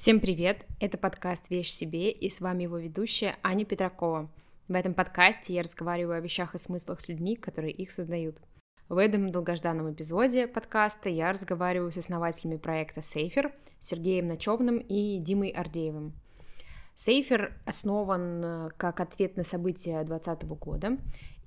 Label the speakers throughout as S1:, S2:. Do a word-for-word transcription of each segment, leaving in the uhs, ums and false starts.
S1: Всем привет! Это подкаст «Верь себе» и с вами его ведущая Аня Петракова. В этом подкасте я разговариваю о вещах и смыслах с людьми, которые их создают. В этом долгожданном эпизоде подкаста я разговариваю с основателями проекта Сейфер, Сергеем Ночевным и Димой Ардеевым. Сейфер основан как ответ на события две тысячи двадцатого года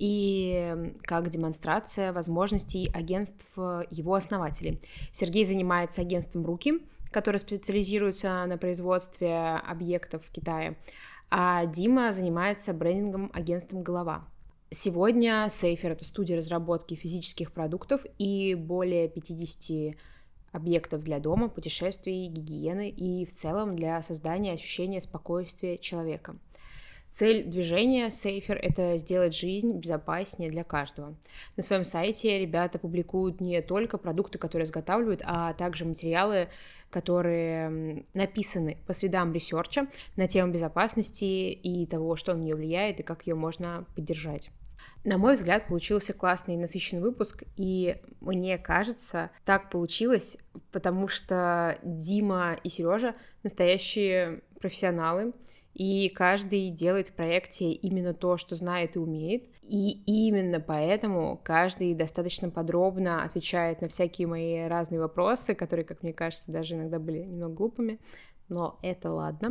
S1: и как демонстрация возможностей агентств его основателей. Сергей занимается агентством «Руки», которое специализируется на производстве объектов в Китае, а Дима занимается брендингом агентством «Голова». Сегодня Сейфер — это студия разработки физических продуктов и более пятьдесят объектов для дома, путешествий, гигиены и в целом для создания ощущения спокойствия человека. Цель движения Сейфер — это сделать жизнь безопаснее для каждого. На своем сайте ребята публикуют не только продукты, которые изготавливают, а также материалы, которые написаны по следам ресерча на тему безопасности и того, что на нее влияет и как ее можно поддержать. На мой взгляд, получился классный и насыщенный выпуск, и мне кажется, так получилось, потому что Дима и Сережа настоящие профессионалы, и каждый делает в проекте именно то, что знает и умеет, и именно поэтому каждый достаточно подробно отвечает на всякие мои разные вопросы, которые, как мне кажется, даже иногда были немного глупыми, но это ладно.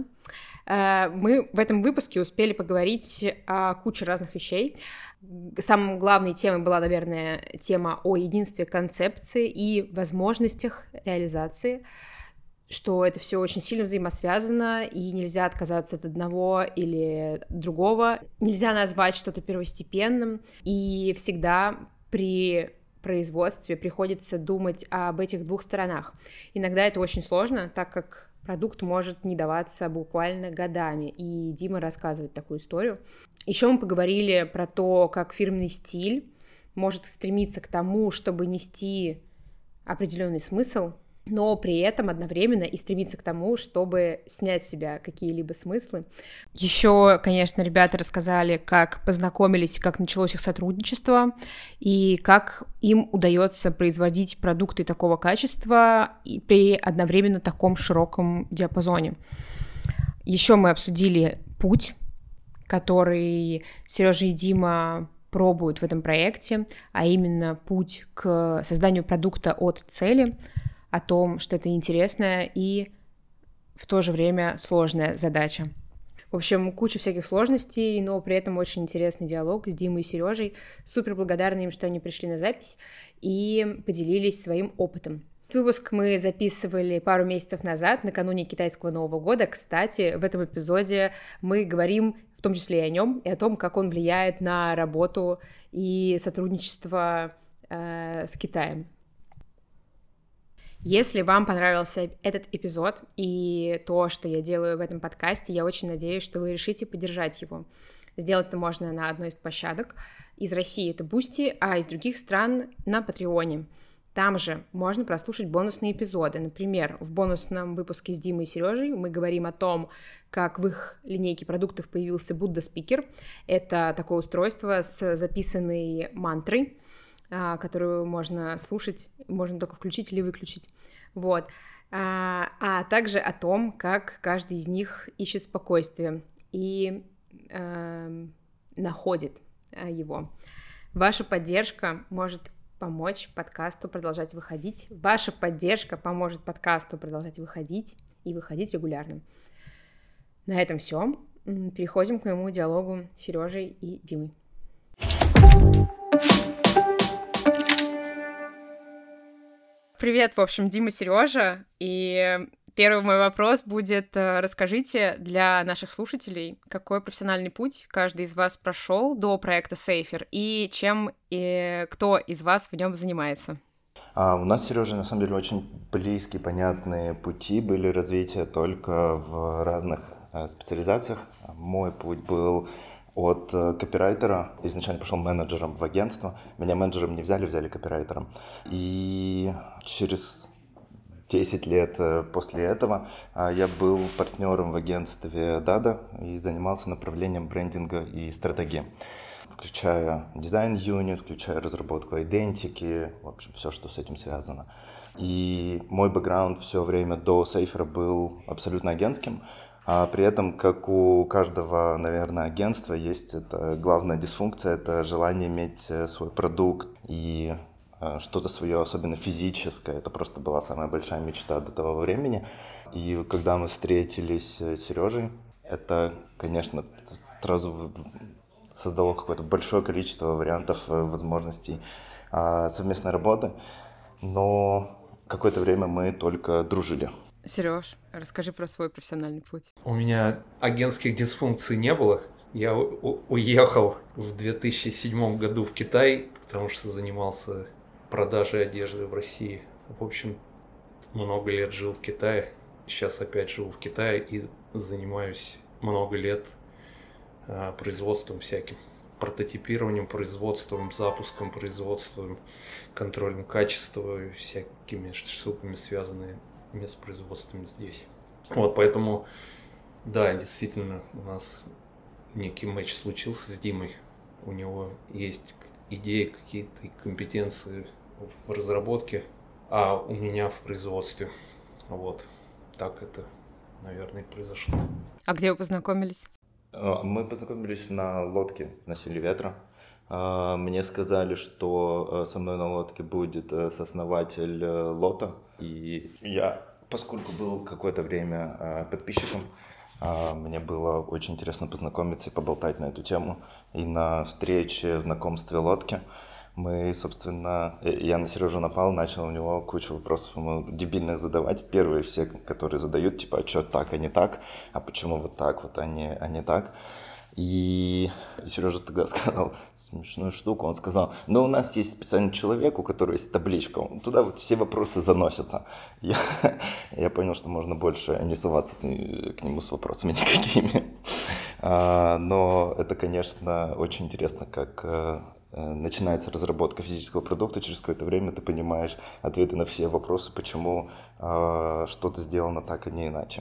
S1: Мы в этом выпуске успели поговорить о куче разных вещей. Самой главной темой была, наверное, тема о единстве концепции и возможностях реализации, что это все очень сильно взаимосвязано, и нельзя отказаться от одного или другого. Нельзя назвать что-то первостепенным, и всегда при производстве приходится думать об этих двух сторонах. Иногда это очень сложно, так как продукт может не даваться буквально годами, и Дима рассказывает такую историю. Еще мы поговорили про то, как фирменный стиль может стремиться к тому, чтобы нести определенный смысл, но при этом одновременно и стремиться к тому, чтобы снять с себя какие-либо смыслы. Еще, конечно, ребята рассказали, как познакомились, как началось их сотрудничество, и как им удается производить продукты такого качества и при одновременно таком широком диапазоне. Еще мы обсудили путь, который Сережа и Дима пробуют в этом проекте, а именно путь к созданию продукта от цели, о том, что это интересная и в то же время сложная задача. В общем, куча всяких сложностей, но при этом очень интересный диалог с Димой и Сережей. Супер благодарна им, что они пришли на запись и поделились своим опытом. Этот выпуск мы записывали пару месяцев назад, накануне китайского Нового года. Кстати, в этом эпизоде мы говорим в том числе и о нем, и о том, как он влияет на работу и сотрудничество э, с Китаем. Если вам понравился этот эпизод и то, что я делаю в этом подкасте, я очень надеюсь, что вы решите поддержать его. Сделать это можно на одной из площадок. Из России это Boosty, а из других стран на Патреоне. Там же можно прослушать бонусные эпизоды. Например, в бонусном выпуске с Димой и Сережей мы говорим о том, как в их линейке продуктов появился Будда Спикер. Это такое устройство с записанной мантрой, которую можно слушать, можно только включить или выключить. Вот. А, а также о том, как каждый из них ищет спокойствие и э, находит его. Ваша поддержка может помочь подкасту продолжать выходить. Ваша поддержка поможет подкасту продолжать выходить и выходить регулярно. На этом все. Переходим к моему диалогу с Сережей и Димой. Привет, в общем, Дима, Сережа, и первый мой вопрос будет: расскажите для наших слушателей, какой профессиональный путь каждый из вас прошел до проекта Сейфер и чем и кто из вас в нем занимается.
S2: А у нас, Сережа, на самом деле очень близкие, понятные пути были развития только в разных э, специализациях. Мой путь был от копирайтера, изначально пошел менеджером в агентство, меня менеджером не взяли, взяли копирайтером. И через десять лет после этого я был партнером в агентстве Dada и занимался направлением брендинга и стратегии, включая дизайн-юнит, включая разработку идентики, в общем, все, что с этим связано. И мой бэкграунд все время до Сейфера был абсолютно агентским. А при этом, как у каждого, наверное, агентства, есть это главная дисфункция, это желание иметь свой продукт и что-то свое, особенно физическое. Это просто была самая большая мечта до того времени. И когда мы встретились с Сережей, это, конечно, сразу создало какое-то большое количество вариантов, возможностей совместной работы. Но какое-то время мы только дружили.
S1: Сереж, расскажи про свой профессиональный путь.
S3: У меня агентских дисфункций не было. Я у- уехал в две тысячи седьмом году в Китай, потому что занимался продажей одежды в России. В общем, много лет жил в Китае. Сейчас опять живу в Китае и занимаюсь много лет а, производством всяким. Прототипированием, производством, запуском, производством, контролем качества и всякими штуками, связанными с производством здесь. Вот, поэтому, да, действительно, у нас некий матч случился с Димой. У него есть идеи, какие-то компетенции в разработке, а у меня в производстве. Вот, так это, наверное, и произошло.
S1: А где вы познакомились?
S2: Мы познакомились на лодке на «Силе ветра». Мне сказали, что со мной на лодке будет сооснователь Лота. И я, поскольку был какое-то время подписчиком, мне было очень интересно познакомиться и поболтать на эту тему. И на встрече, знакомстве лодки мы, собственно, я на Сережу напал, начал у него кучу вопросов ему дебильных задавать. Первые все, которые задают, типа, а что так, а не так, а почему вот так, вот, а не, а не так. И Сережа тогда сказал смешную штуку, он сказал, ну, у нас есть специальный человек, у которого есть табличка, туда вот все вопросы заносятся. Я, я понял, что можно больше не суваться с, к нему с вопросами никакими. А, но это, конечно, очень интересно, как а, начинается разработка физического продукта, через какое-то время ты понимаешь ответы на все вопросы, почему а, что-то сделано так, а не иначе.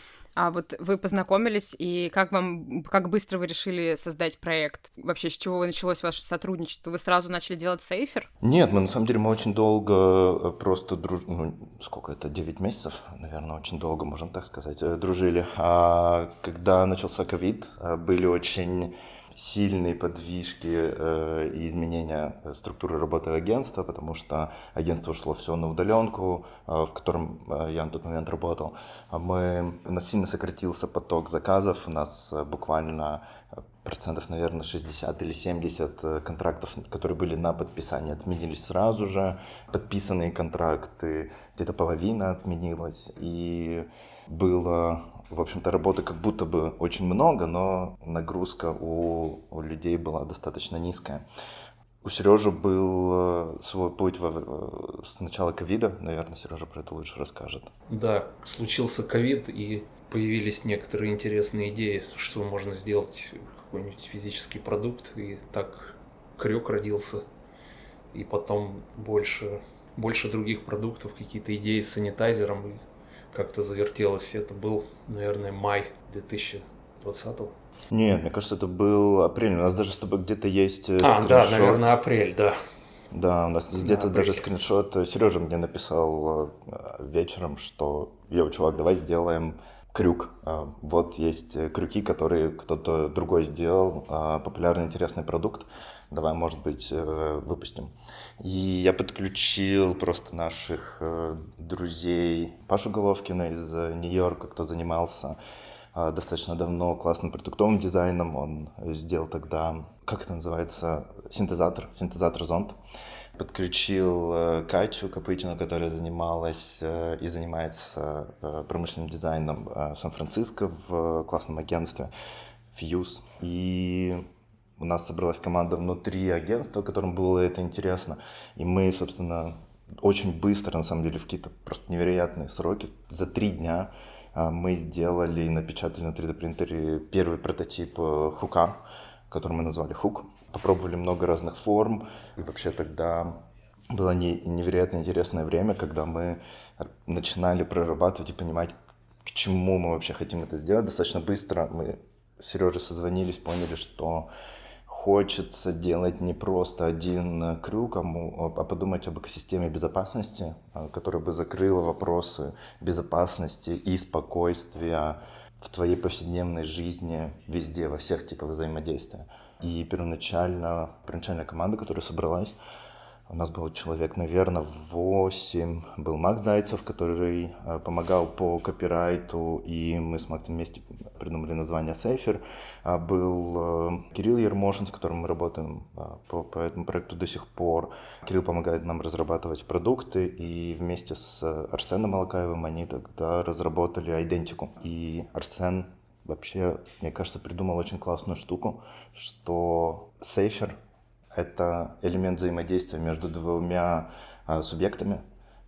S1: А вот вы познакомились, и как вам, как быстро вы решили создать проект? Вообще, с чего началось ваше сотрудничество? Вы сразу начали делать Сейфер?
S2: Нет, мы на самом деле мы очень долго просто дружили, ну, сколько это, девять месяцев, наверное, очень долго, можем так сказать, дружили. А когда начался ковид, были очень сильные подвижки э, и изменения структуры работы агентства, потому что агентство шло все на удаленку, э, в котором э, я на тот момент работал. Мы, у нас сильно сократился поток заказов, у нас э, буквально процентов, наверное, шестьдесят или семьдесят контрактов, которые были на подписание, отменились сразу же. Подписанные контракты, где-то половина отменилась, и было... В общем-то, работы как будто бы очень много, но нагрузка у, у людей была достаточно низкая. У Сережи был свой путь во, с начала ковида. Наверное, Сережа про это лучше расскажет.
S3: Да, случился ковид, и появились некоторые интересные идеи, что можно сделать какой-нибудь физический продукт. И так Крюк родился. И потом больше, больше других продуктов, какие-то идеи с санитайзером. И как-то завертелось. Это был, наверное, май две тысячи двадцатого.
S2: Нет, мне кажется, это был апрель. У нас даже с тобой где-то есть
S3: а,
S2: скриншот.
S3: Да, наверное, апрель, да.
S2: Да, у нас да, где-то апрель. Даже скриншот. Сережа мне написал вечером, что «Йоу, чувак, давай сделаем крюк». Вот есть крюки, которые кто-то другой сделал. Популярный, интересный продукт. Давай, может быть, выпустим. И я подключил просто наших друзей. Пашу Головкина из Нью-Йорка, кто занимался достаточно давно классным продуктовым дизайном. Он сделал тогда, как это называется, синтезатор, синтезатор зонд. Подключил Катю Копытину, которая занималась и занимается промышленным дизайном в Сан-Франциско в классном агентстве Fuse. И у нас собралась команда внутри агентства, которым было это интересно. И мы, собственно, очень быстро, на самом деле, в какие-то просто невероятные сроки, за три дня мы сделали и напечатали на три дэ принтере первый прототип хука, который мы назвали хук. Попробовали много разных форм. И вообще тогда было невероятно интересное время, когда мы начинали прорабатывать и понимать, к чему мы вообще хотим это сделать. Достаточно быстро мы с Сережей созвонились, поняли, что хочется делать не просто один крюк, а подумать об экосистеме безопасности, которая бы закрыла вопросы безопасности и спокойствия в твоей повседневной жизни везде, во всех типах взаимодействия. И первоначально, первоначальная команда, которая собралась, у нас было человек, наверное, восемь. Был Макс Зайцев, который э, помогал по копирайту, и мы с Максом вместе придумали название Сейфер. А был э, Кирилл Ермошин, с которым мы работаем э, по, по этому проекту до сих пор. Кирилл помогает нам разрабатывать продукты, и вместе с Арсеном Алакаевым они тогда разработали идентику. И Арсен вообще, мне кажется, придумал очень классную штуку, что Сейфер — это элемент взаимодействия между двумя а, субъектами,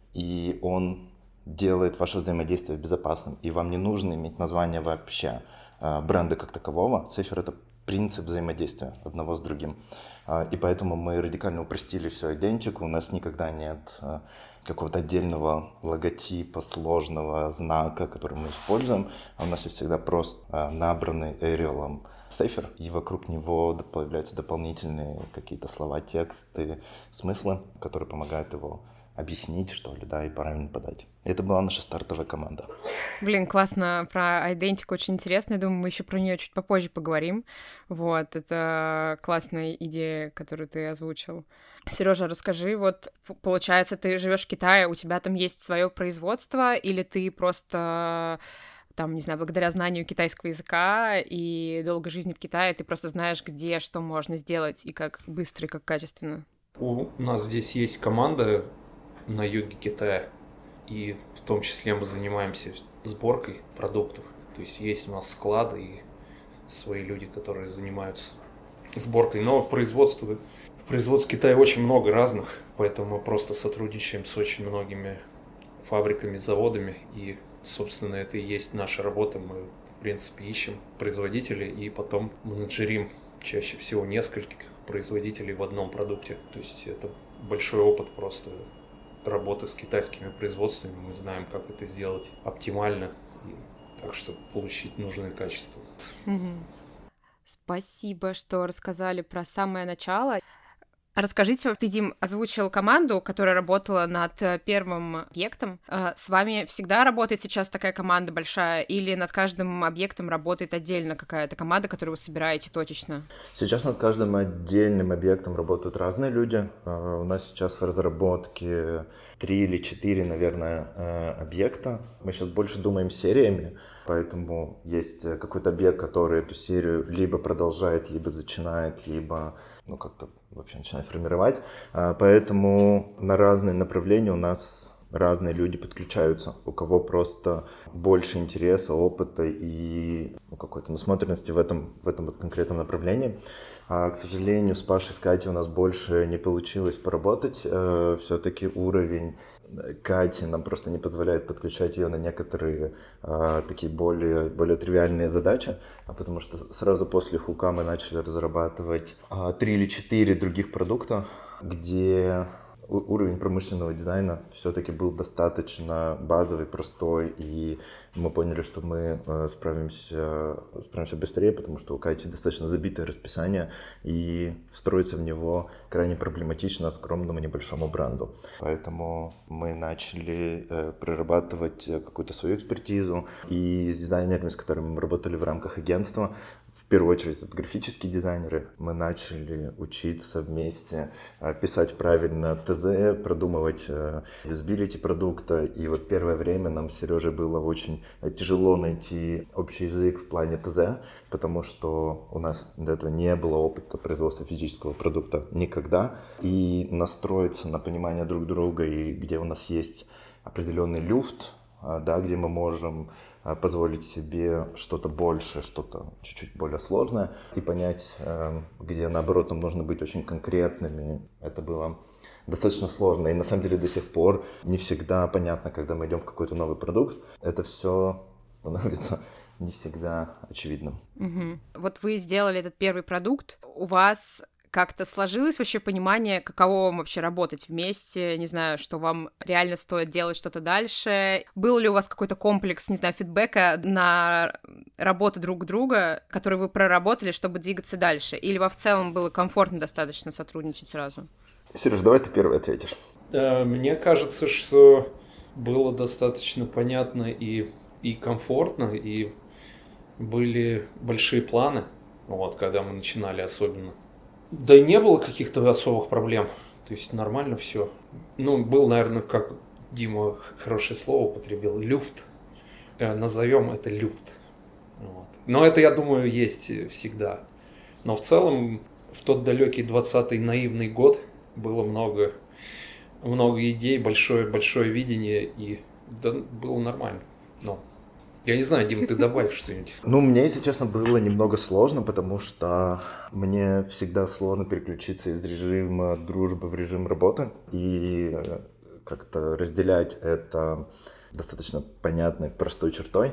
S2: и он делает ваше взаимодействие безопасным. И вам не нужно иметь название вообще а, бренда как такового. Сейфер — это принцип взаимодействия одного с другим. А, и поэтому мы радикально упростили всю идентику. У нас никогда нет а, какого-то отдельного логотипа, сложного знака, который мы используем. А у нас есть всегда просто а, набранный Arial Сейфер, и вокруг него появляются дополнительные какие-то слова, тексты, смыслы, которые помогают его объяснить, что ли, да, и правильно подать. Это была наша стартовая команда.
S1: Блин, классно, про идентику очень интересно. Я думаю, мы еще про нее чуть попозже поговорим. Вот, это классная идея, которую ты озвучил. Сережа, расскажи, вот получается, ты живешь в Китае, у тебя там есть свое производство, или ты просто, там, не знаю, благодаря знанию китайского языка и долгой жизни в Китае, ты просто знаешь, где что можно сделать и как быстро, и как качественно?
S3: У нас здесь есть команда на юге Китая, и в том числе мы занимаемся сборкой продуктов. То есть есть у нас склады и свои люди, которые занимаются сборкой. Но производство, производств в Китае очень много разных, поэтому мы просто сотрудничаем с очень многими фабриками, заводами, и, собственно, это и есть наша работа. Мы, в принципе, ищем производителей и потом менеджерим чаще всего нескольких производителей в одном продукте. То есть это большой опыт просто работы с китайскими производствами. Мы знаем, как это сделать оптимально, и так, чтобы получить нужные качества.
S1: Угу. Спасибо, что рассказали про самое начало. Расскажите, ты, Дим, озвучил команду, которая работала над первым объектом. С вами всегда работает сейчас такая команда большая, или над каждым объектом работает отдельно какая-то команда, которую вы собираете точечно?
S2: Сейчас над каждым отдельным объектом работают разные люди. У нас сейчас в разработке три или четыре, наверное, объекта. Мы сейчас больше думаем сериями, поэтому есть какой-то объект, который эту серию либо продолжает, либо начинает, либо ну, как-то вообще начинает формировать. Поэтому на разные направления у нас разные люди подключаются, у кого просто больше интереса, опыта и ну, какой-то насмотренности в этом, в этом вот конкретном направлении. А, к сожалению, с Пашей, с Катей у нас больше не получилось поработать. Э, все-таки уровень Кати нам просто не позволяет подключать ее на некоторые э, такие более, более тривиальные задачи, а потому что сразу после хука мы начали разрабатывать э, три или четыре других продукта, где уровень промышленного дизайна все-таки был достаточно базовый, простой, и мы поняли, что мы справимся, справимся быстрее, потому что у Кати достаточно забитое расписание, и встроиться в него крайне проблематично скромному небольшому бренду. Поэтому мы начали прорабатывать какую-то свою экспертизу, и с дизайнерами, с которыми мы работали в рамках агентства, в первую очередь это графические дизайнеры, мы начали учиться вместе писать правильно ТЗ, продумывать юзабилити продукта. И вот первое время нам с Сережей было очень тяжело найти общий язык в плане ТЗ, потому что у нас до этого не было опыта производства физического продукта никогда. И настроиться на понимание друг друга, и где у нас есть определенный люфт, да, где мы можем позволить себе что-то больше, что-то чуть-чуть более сложное, и понять, где, наоборот, нам нужно быть очень конкретными. Это было достаточно сложно, и на самом деле до сих пор не всегда понятно, когда мы идем в какой-то новый продукт. Это все становится не всегда очевидным.
S1: Угу. Вот вы сделали этот первый продукт, у вас как-то сложилось вообще понимание, каково вам вообще работать вместе, не знаю, что вам реально стоит делать что-то дальше? Был ли у вас какой-то комплекс, не знаю, фидбэка на работу друг друга, который вы проработали, чтобы двигаться дальше? Или вам в целом было комфортно достаточно сотрудничать сразу?
S2: Сереж, давай ты первый ответишь.
S3: Мне кажется, что было достаточно понятно и, и комфортно, и были большие планы, вот, когда мы начинали особенно. Да и не было каких-то особых проблем, то есть нормально все. Ну, был, наверное, как Дима хорошее слово употребил, люфт. Назовем это люфт. Вот. Но это, я думаю, есть всегда. Но в целом, в тот далекий двадцатый наивный год было много, много идей, большое, большое видение, и да, было нормально. Но я не знаю, Дим, ты добавь что-нибудь.
S2: Ну, мне, если честно, было немного сложно, потому что мне всегда сложно переключиться из режима дружбы в режим работы и как-то разделять это достаточно понятной, простой чертой.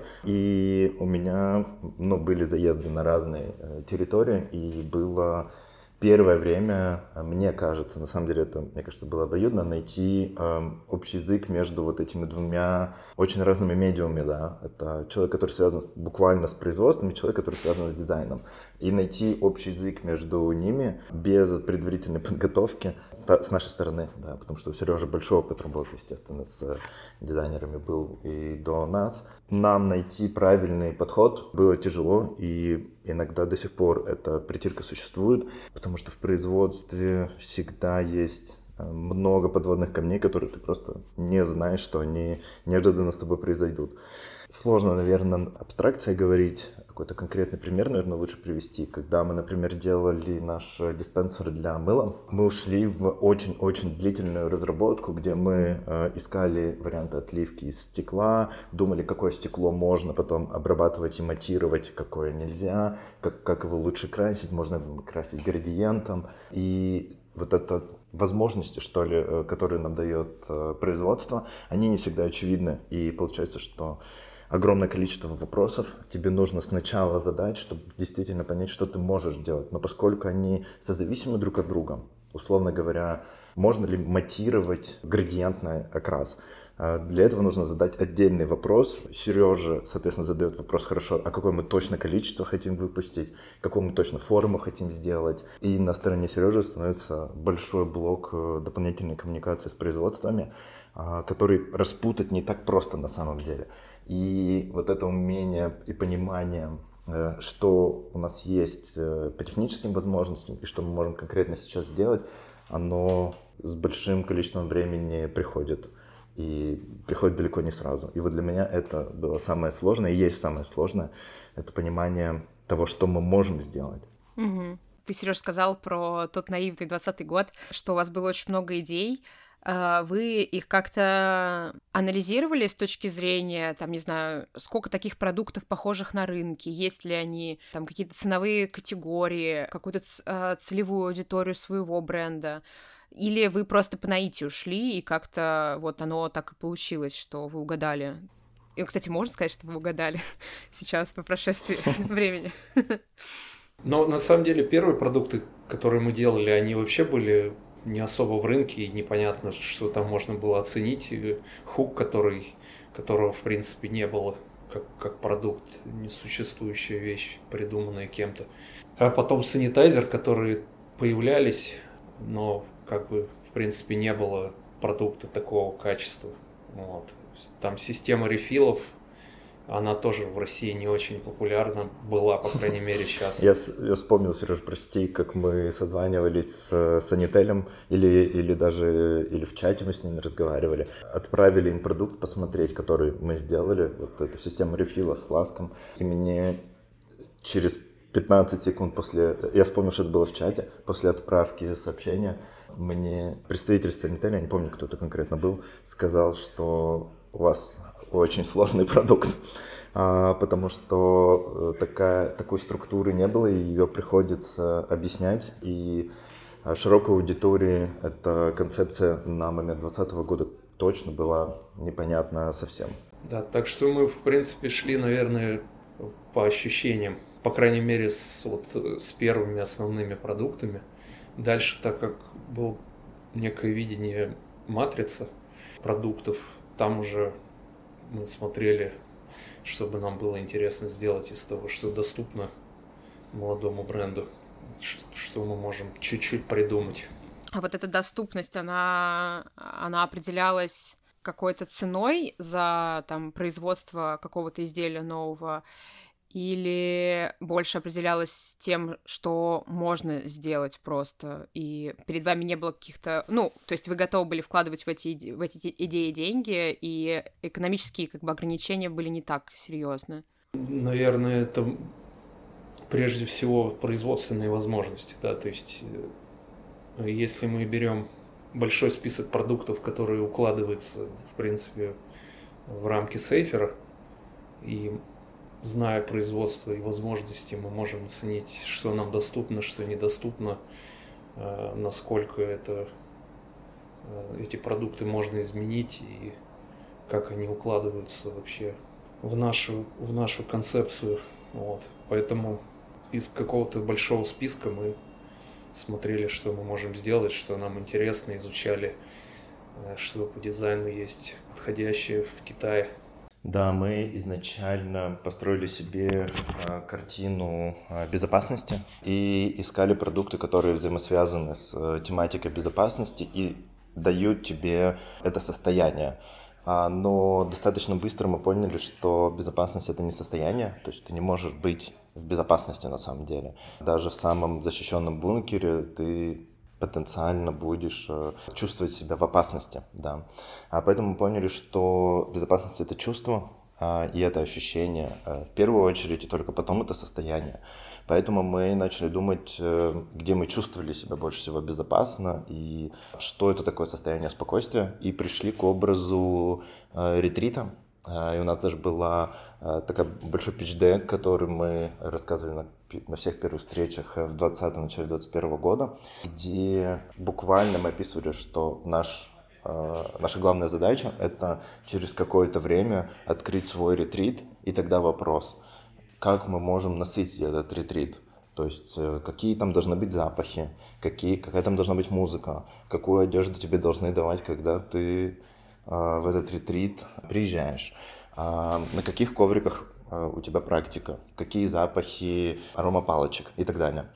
S2: И у меня, ну, были заезды на разные территории, и было первое время, мне кажется, на самом деле это, мне кажется, было обоюдно, найти э, общий язык между вот этими двумя очень разными медиумами, да. Это человек, который связан с, буквально с производством, и человек, который связан с дизайном. И найти общий язык между ними без предварительной подготовки с, с нашей стороны, да, потому что у Сережи большой опыт работы, естественно, с дизайнерами был и до нас. Нам найти правильный подход было тяжело, и иногда до сих пор эта притирка существует, потому что в производстве всегда есть много подводных камней, которые ты просто не знаешь, что они неожиданно с тобой произойдут. Сложно, наверное, абстракцией говорить. Какой-то конкретный пример, наверное, лучше привести. Когда мы, например, делали наш диспенсер для мыла, мы ушли в очень-очень длительную разработку, где мы э, искали варианты отливки из стекла, думали, какое стекло можно потом обрабатывать и матировать, какое нельзя, как, как его лучше красить, можно красить градиентом. И вот это возможности, что ли, которые нам дает э, производство, они не всегда очевидны. И получается, что огромное количество вопросов тебе нужно сначала задать, чтобы действительно понять, что ты можешь делать. Но поскольку они созависимы друг от друга, условно говоря, можно ли матировать градиентный окрас? Для этого нужно задать отдельный вопрос. Сережа, соответственно, задает вопрос: хорошо, а какое мы точно количество хотим выпустить, какую мы точно форму хотим сделать. И на стороне Сережи становится большой блок дополнительной коммуникации с производствами, который распутать не так просто на самом деле. И вот это умение и понимание, что у нас есть по техническим возможностям и что мы можем конкретно сейчас сделать, оно с большим количеством времени приходит. И приходит далеко не сразу. И вот для меня это было самое сложное, и есть самое сложное, это понимание того, что мы можем сделать.
S1: Угу. Ты, Сереж, сказал про тот наивный двадцатый год, что у вас было очень много идей. Вы их как-то анализировали с точки зрения, там, не знаю, сколько таких продуктов похожих на рынке, есть ли они, там, какие-то ценовые категории, какую-то целевую аудиторию своего бренда? Или вы просто по наитию ушли, и как-то вот оно так и получилось, что вы угадали? И, кстати, можно сказать, что вы угадали сейчас по прошествии времени?
S3: Но на самом деле первые продукты, которые мы делали, они вообще были не особо в рынке, и непонятно, что там можно было оценить. Хук, который, которого в принципе не было, как, как продукт, несуществующая вещь, придуманная кем-то. А потом санитайзер, которые появлялись, но как бы в принципе не было продукта такого качества. Вот. Там система рефилов, она тоже в России не очень популярна была, по крайней мере, сейчас.
S2: Я, я вспомнил, Сереж, прости, как мы созванивались с Санителем, или, или даже или в чате мы с ними разговаривали. Отправили им продукт посмотреть, который мы сделали, вот эту систему рефила с фласком. И мне через пятнадцать секунд после... Я вспомнил, что это было в чате. После отправки сообщения мне представитель Санителя, я не помню, кто это конкретно был, сказал, что у вас очень сложный продукт, а, потому что такая, такой структуры не было, и ее приходится объяснять. И широкой аудитории эта концепция на момент двадцатого года точно была непонятна совсем.
S3: Да, так что мы, в принципе, шли, наверное, по ощущениям, по крайней мере, с, вот, с первыми основными продуктами. Дальше, так как было некое видение матрицы продуктов, там уже мы смотрели, чтобы нам было интересно сделать из того, что доступно молодому бренду, что мы можем чуть-чуть придумать.
S1: А вот эта доступность, она, она определялась какой-то ценой за там, производство какого-то изделия нового, или больше определялось тем, что можно сделать просто, и перед вами не было каких-то... Ну, то есть вы готовы были вкладывать в эти, иде... в эти идеи деньги, и экономические как бы ограничения были не так серьезны?
S3: Наверное, это прежде всего производственные возможности, да, то есть если мы берем большой список продуктов, которые укладываются, в принципе, в рамки сейфера, и зная производство и возможности, мы можем оценить, что нам доступно, что недоступно, насколько это, эти продукты можно изменить и как они укладываются вообще в нашу, в нашу концепцию. Вот. Поэтому из какого-то большого списка мы смотрели, что мы можем сделать, что нам интересно, изучали, что по дизайну есть подходящее в Китае.
S2: Да, мы изначально построили себе э, картину э, безопасности и искали продукты, которые взаимосвязаны с э, тематикой безопасности и дают тебе это состояние. А, но достаточно быстро мы поняли, что безопасность — это не состояние, то есть ты не можешь быть в безопасности на самом деле. Даже в самом защищенном бункере ты потенциально будешь чувствовать себя в опасности, да. А поэтому мы поняли, что безопасность — это чувство, и это ощущение в первую очередь, и только потом это состояние. Поэтому мы начали думать, где мы чувствовали себя больше всего безопасно, и что это такое состояние спокойствия, и пришли к образу ретрита. И у нас даже была такая большой питч-дек, который мы рассказывали на, на всех первых встречах в двадцатом, начале двадцать первого года, где буквально мы описывали, что наш, наша главная задача — это через какое-то время открыть свой ретрит, и тогда вопрос, как мы можем насытить этот ретрит. То есть какие там должны быть запахи, какие, какая там должна быть музыка, какую одежду тебе должны давать, когда ты в этот ретрит приезжаешь, на каких ковриках у тебя практика, какие запахи, арома палочек и так далее.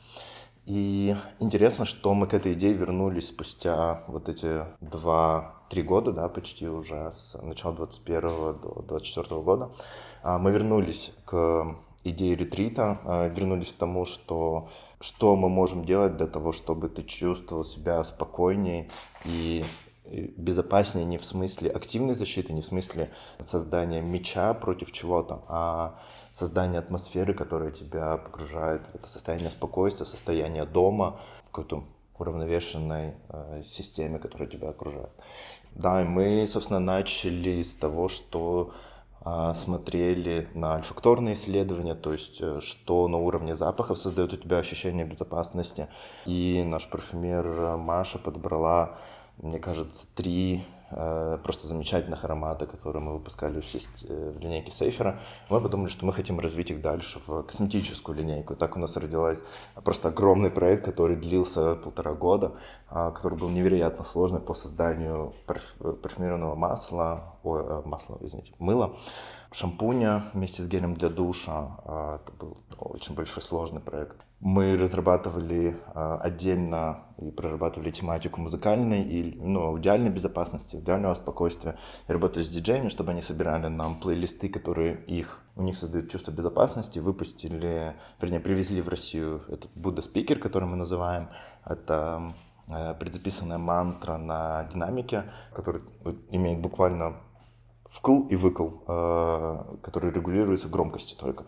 S2: И интересно, что мы к этой идее вернулись спустя вот эти два-три года, да, почти уже с начала двадцать первого до двадцать четвёртого года. Мы вернулись к идее ретрита, вернулись к тому, что, что мы можем делать для того, чтобы ты чувствовал себя спокойнее и безопаснее не в смысле активной защиты, не в смысле создания мяча против чего-то, а создания атмосферы, которая тебя погружает в это состояние спокойствия, состояние дома, в какой-то уравновешенной э, системе, которая тебя окружает. Да, и мы, собственно, начали с того, что э, смотрели на альфакторные исследования, то есть э, что на уровне запахов создает у тебя ощущение безопасности. И наш парфюмер Маша подобрала, мне кажется, три э, просто замечательных аромата, которые мы выпускали в, шесть, э, в линейке Сейфера. Мы подумали, что мы хотим развить их дальше в косметическую линейку. Так у нас родилась просто огромный проект, который длился полтора года, э, который был невероятно сложный по созданию парф, парфюмированного масла, ой, э, масла, извините, мыла, шампуня вместе с гелем для душа. Э, это был очень большой сложный проект. Мы разрабатывали э, отдельно и прорабатывали тематику музыкальной и ну, аудиальной безопасности, аудиального спокойствия. И работали с диджеями, чтобы они собирали нам плейлисты, которые их, у них создают чувство безопасности. Выпустили, вернее, привезли в Россию этот Будда спикер, который мы называем. Это э, предзаписанная мантра на динамике, который имеет буквально вкл и выкл, э, который регулируется громкостью только.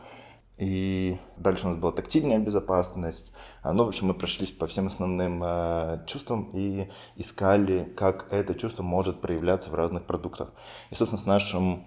S2: И дальше у нас была тактильная безопасность. Ну, в общем, мы прошлись по всем основным э, чувствам и искали, как это чувство может проявляться в разных продуктах. И, собственно, с нашим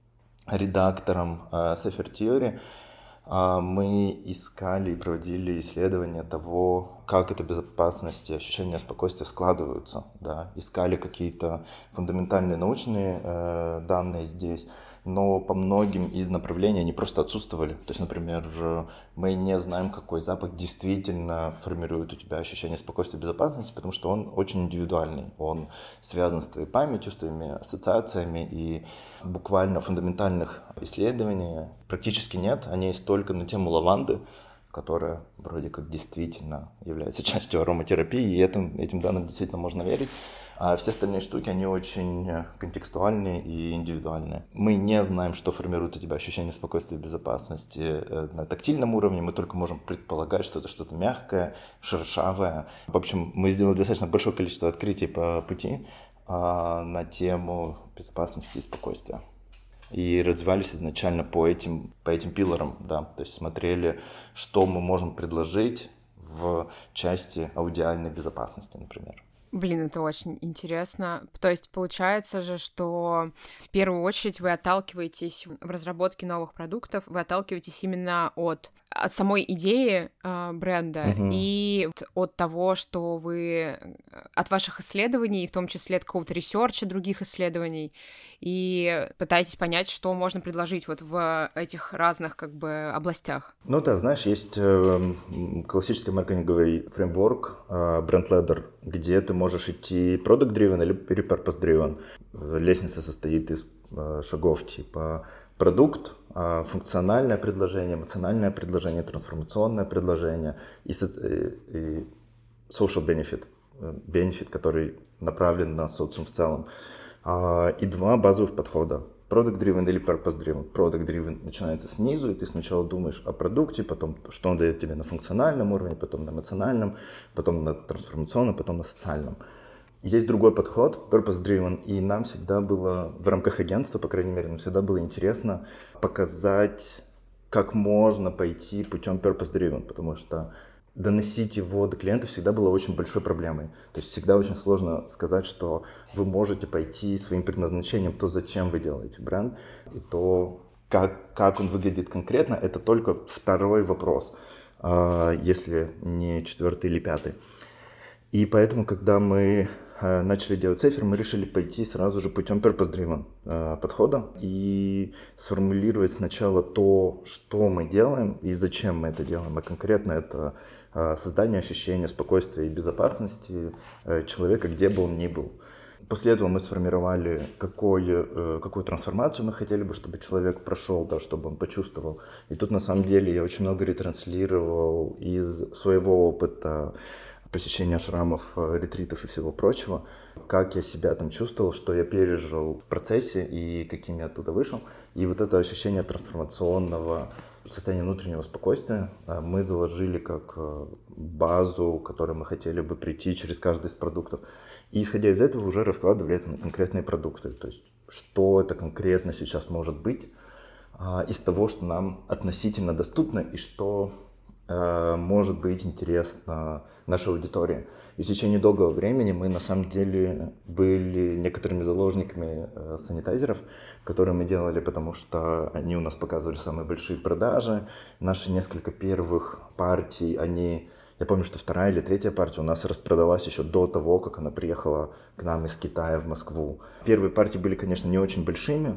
S2: редактором э, Safer Theory э, мы искали и проводили исследования того, как эта безопасность и ощущение спокойствия складываются. Да? Искали какие-то фундаментальные научные э, данные здесь. но по многим из направлений они просто отсутствовали. То есть, например, мы не знаем, какой запах действительно формирует у тебя ощущение спокойствия и безопасности, потому что он очень индивидуальный. Он связан с твоей памятью, с твоими ассоциациями, и буквально фундаментальных исследований практически нет. Они есть только на тему лаванды, которая вроде как действительно является частью ароматерапии, и этим, этим данным действительно можно верить. А все остальные штуки, они очень контекстуальные и индивидуальные. Мы не знаем, что формирует у тебя ощущение спокойствия и безопасности на тактильном уровне, мы только можем предполагать, что это что-то мягкое, шершавое. В общем, мы сделали достаточно большое количество открытий по пути а, на тему безопасности и спокойствия. И развивались изначально по этим, по этим пилорам, да, то есть смотрели, что мы можем предложить в части аудиальной безопасности, например.
S1: Блин, это очень интересно. То есть получается же, что в первую очередь вы отталкиваетесь в разработке новых продуктов, вы отталкиваетесь именно от, от самой идеи э, бренда uh-huh. и от того, что вы... от ваших исследований, в том числе от какого-то ресерча других исследований, и пытаетесь понять, что можно предложить вот в этих разных как бы областях.
S2: Ну да, знаешь, есть э, классический маркетинговый фреймворк э, Brand Ladder, где ты можешь идти product-driven или repurpose-driven. Лестница состоит из э, шагов типа продукт, э, функциональное предложение, эмоциональное предложение, трансформационное предложение и, соци- и social benefit, benefit, который направлен на социум в целом. Э, и два базовых подхода. Product-driven или purpose-driven. Product-driven начинается снизу, и ты сначала думаешь о продукте, потом, что он дает тебе на функциональном уровне, потом на эмоциональном, потом на трансформационном, потом на социальном. Есть другой подход, purpose-driven, и нам всегда было, в рамках агентства, по крайней мере, нам всегда было интересно показать, как можно пойти путем purpose-driven, потому что доносить его до клиента всегда было очень большой проблемой. То есть всегда очень сложно сказать, что вы можете пойти своим предназначением, то, зачем вы делаете бренд, и то, как, как он выглядит конкретно, это только второй вопрос, если не четвертый или пятый. И поэтому, когда мы начали делать Zephyr, мы решили пойти сразу же путем purpose-driven подхода и сформулировать сначала то, что мы делаем и зачем мы это делаем, а конкретно это создание ощущения спокойствия и безопасности человека, где бы он ни был. После этого мы сформировали, какую, какую трансформацию мы хотели бы, чтобы человек прошел, да, чтобы он почувствовал. И тут на самом деле я очень много ретранслировал из своего опыта посещения ашрамов, ретритов и всего прочего, как я себя там чувствовал, что я пережил в процессе и каким я оттуда вышел. И вот это ощущение трансформационного состояния внутреннего спокойствия мы заложили как базу, к которой мы хотели бы прийти через каждый из продуктов. И исходя из этого уже раскладывали это на конкретные продукты. То есть что это конкретно сейчас может быть из того, что нам относительно доступно и что может быть интересно нашей аудитории. И в течение долгого времени мы на самом деле были некоторыми заложниками э, санитайзеров, которые мы делали, потому что они у нас показывали самые большие продажи. Наши несколько первых партий, они... Я помню, что вторая или третья партия у нас распродалась еще до того, как она приехала к нам из Китая в Москву. Первые партии были, конечно, не очень большими,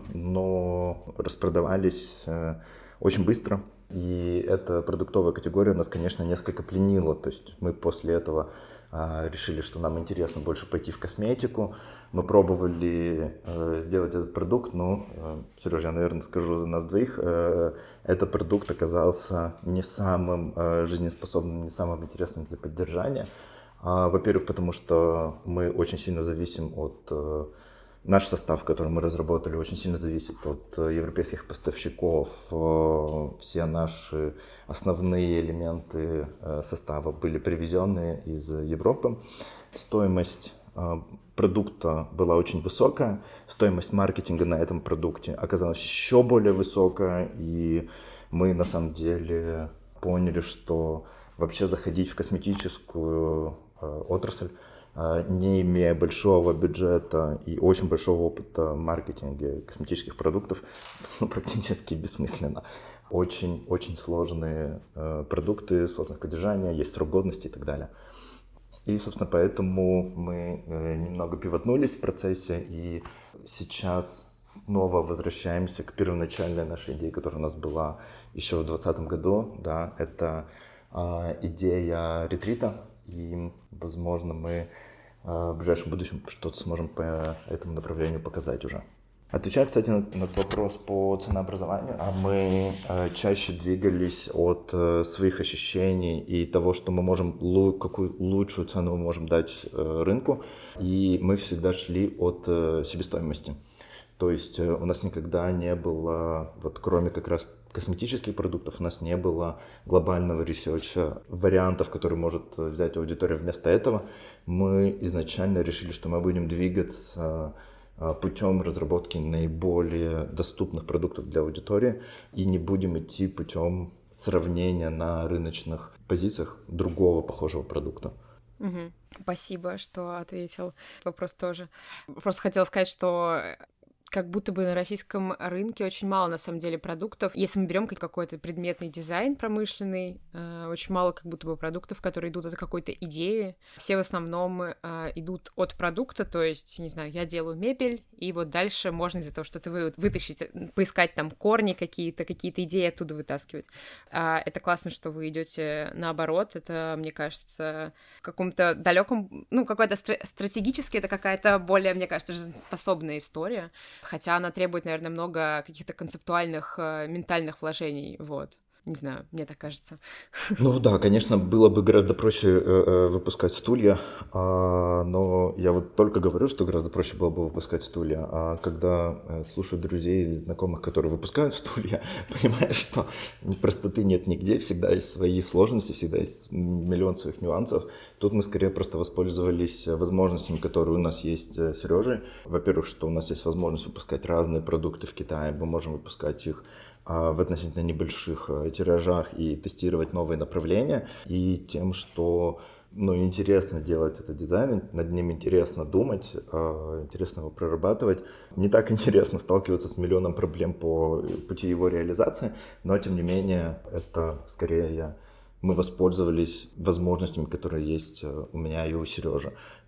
S2: но распродавались э, очень быстро. И эта продуктовая категория нас, конечно, несколько пленила. То есть мы после этого а, решили, что нам интересно больше пойти в косметику. Мы пробовали а, сделать этот продукт, но, а, Сережа, я, наверное, скажу за нас двоих, а, этот продукт оказался не самым а, жизнеспособным, не самым интересным для поддержания. А, во-первых, потому что мы очень сильно зависим от... А, Наш состав, который мы разработали, очень сильно зависит от европейских поставщиков. Все наши основные элементы состава были привезены из Европы. Стоимость продукта была очень высокая. Стоимость маркетинга на этом продукте оказалась еще более высокая. И мы на самом деле поняли, что вообще заходить в косметическую отрасль, не имея большого бюджета и очень большого опыта маркетинга косметических продуктов, ну, практически бессмысленно. Очень, очень сложные э, продукты, сложных поддержания, есть срок годности и так далее. И, собственно, поэтому мы э, немного пивотнулись в процессе, и сейчас снова возвращаемся к первоначальной нашей идее, которая у нас была еще в двадцатом году. Да, это э, идея ретрита, и, возможно, мы э, в ближайшем будущем что-то сможем по этому направлению показать уже. Отвечая, кстати, на, на этот вопрос по ценообразованию, а мы э, чаще двигались от э, своих ощущений и того, что мы можем, лу- какую лучшую цену мы можем дать э, рынку, и мы всегда шли от э, себестоимости. То есть э, у нас никогда не было, вот кроме как раз косметических продуктов, у нас не было глобального ресерча, вариантов, которые может взять аудитория. Вместо этого мы изначально решили, что мы будем двигаться путем разработки наиболее доступных продуктов для аудитории и не будем идти путем сравнения на рыночных позициях другого похожего продукта.
S1: Угу. Спасибо, что ответил. Вопрос тоже. Просто хотела сказать, что как будто бы на российском рынке очень мало, на самом деле, продуктов. Если мы берем какой-то предметный дизайн промышленный, э, очень мало как будто бы продуктов, которые идут от какой-то идеи. Все в основном э, идут от продукта, то есть, не знаю, я делаю мебель, и вот дальше можно из-за того, что ты вы, вытащить, поискать там корни какие-то, какие-то идеи оттуда вытаскивать. А это классно, что вы идете наоборот. Это, мне кажется, в каком-то далеком, ну, какой-то стра- стратегически это какая-то более, мне кажется, жизнеспособная история. Хотя она требует, наверное, много каких-то концептуальных, э, ментальных вложений, вот. Не знаю, мне так кажется.
S2: Ну да, конечно, было бы гораздо проще э, выпускать стулья, а, но я вот только говорю, что гораздо проще было бы выпускать стулья, а когда э, слушаю друзей или знакомых, которые выпускают стулья, понимаешь, что простоты нет нигде, всегда есть свои сложности, всегда есть миллион своих нюансов. Тут мы скорее просто воспользовались возможностями, которые у нас есть с Сережей. Во-первых, что у нас есть возможность выпускать разные продукты в Китае, мы можем выпускать их в относительно небольших тиражах и тестировать новые направления, и тем, что ну, интересно делать этот дизайн, над ним интересно думать, интересно его прорабатывать. Не так интересно сталкиваться с миллионом проблем по пути его реализации, но тем не менее это скорее мы воспользовались возможностями, которые есть у меня и у Сережи.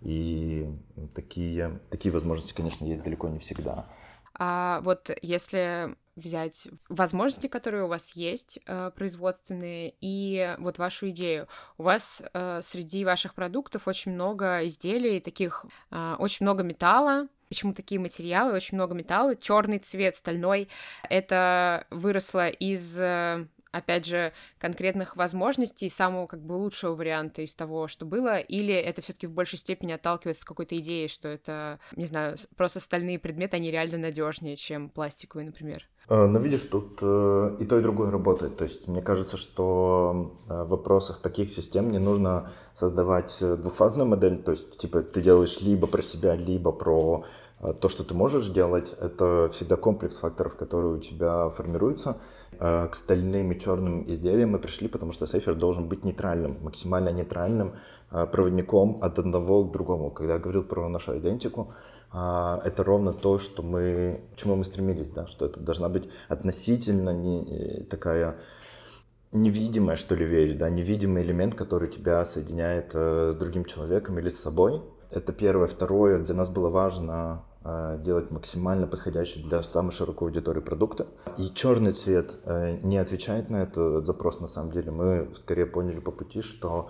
S2: И такие, такие возможности, конечно, есть далеко не всегда.
S1: А вот если взять возможности, которые у вас есть, э, производственные, и вот вашу идею. У вас э, среди ваших продуктов очень много изделий, таких, э, очень много металла. Почему такие материалы? Очень много металла. Черный цвет, стальной. Это выросло из... Э, опять же, конкретных возможностей, самого как бы лучшего варианта из того, что было, или это все-таки в большей степени отталкивается от какой-то идеи, что это, не знаю, просто стальные предметы, они реально надежнее, чем пластиковые, например?
S2: Ну, видишь, тут и то, и другое работает. То есть мне кажется, что в вопросах таких систем не нужно создавать двухфазную модель. То есть, типа, ты делаешь либо про себя, либо про то, что ты можешь делать. Это всегда комплекс факторов, которые у тебя формируются. К стальным и черным изделиям мы пришли, потому что Сейфер должен быть нейтральным, максимально нейтральным проводником от одного к другому. Когда я говорил про нашу идентику, это ровно то, что мы, к чему мы стремились, да, что это должна быть относительно не, такая невидимая, что ли, вещь, да, невидимый элемент, который тебя соединяет с другим человеком или с собой. Это первое. Второе, для нас было важно делать максимально подходящие для самой широкой аудитории продукты. И черный цвет не отвечает на этот запрос на самом деле. Мы скорее поняли по пути, что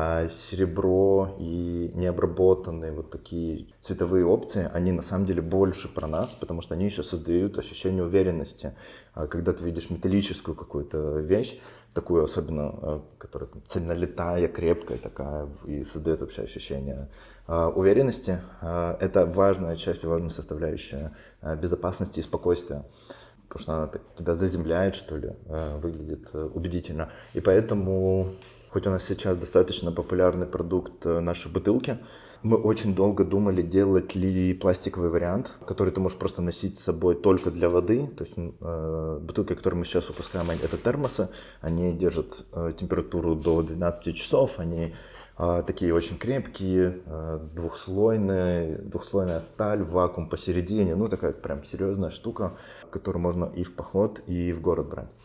S2: серебро и необработанные вот такие цветовые опции, они на самом деле больше про нас, потому что они еще создают ощущение уверенности. Когда ты видишь металлическую какую-то вещь, такую особенно, которая там, цельнолитая, крепкая такая, и создает вообще ощущение уверенности. Это важная часть, важная составляющая безопасности и спокойствия, потому что она так, тебя заземляет, что ли, выглядит убедительно. И поэтому, хоть у нас сейчас достаточно популярный продукт наши бутылки, мы очень долго думали, делать ли пластиковый вариант, который ты можешь просто носить с собой только для воды. То есть э, бутылки, которые мы сейчас выпускаем, это термосы, они держат э, температуру до двенадцати часов, они э, такие очень крепкие, э, двухслойные, двухслойная сталь, вакуум посередине, ну такая прям серьезная штука, которую можно и в поход, и в город брать.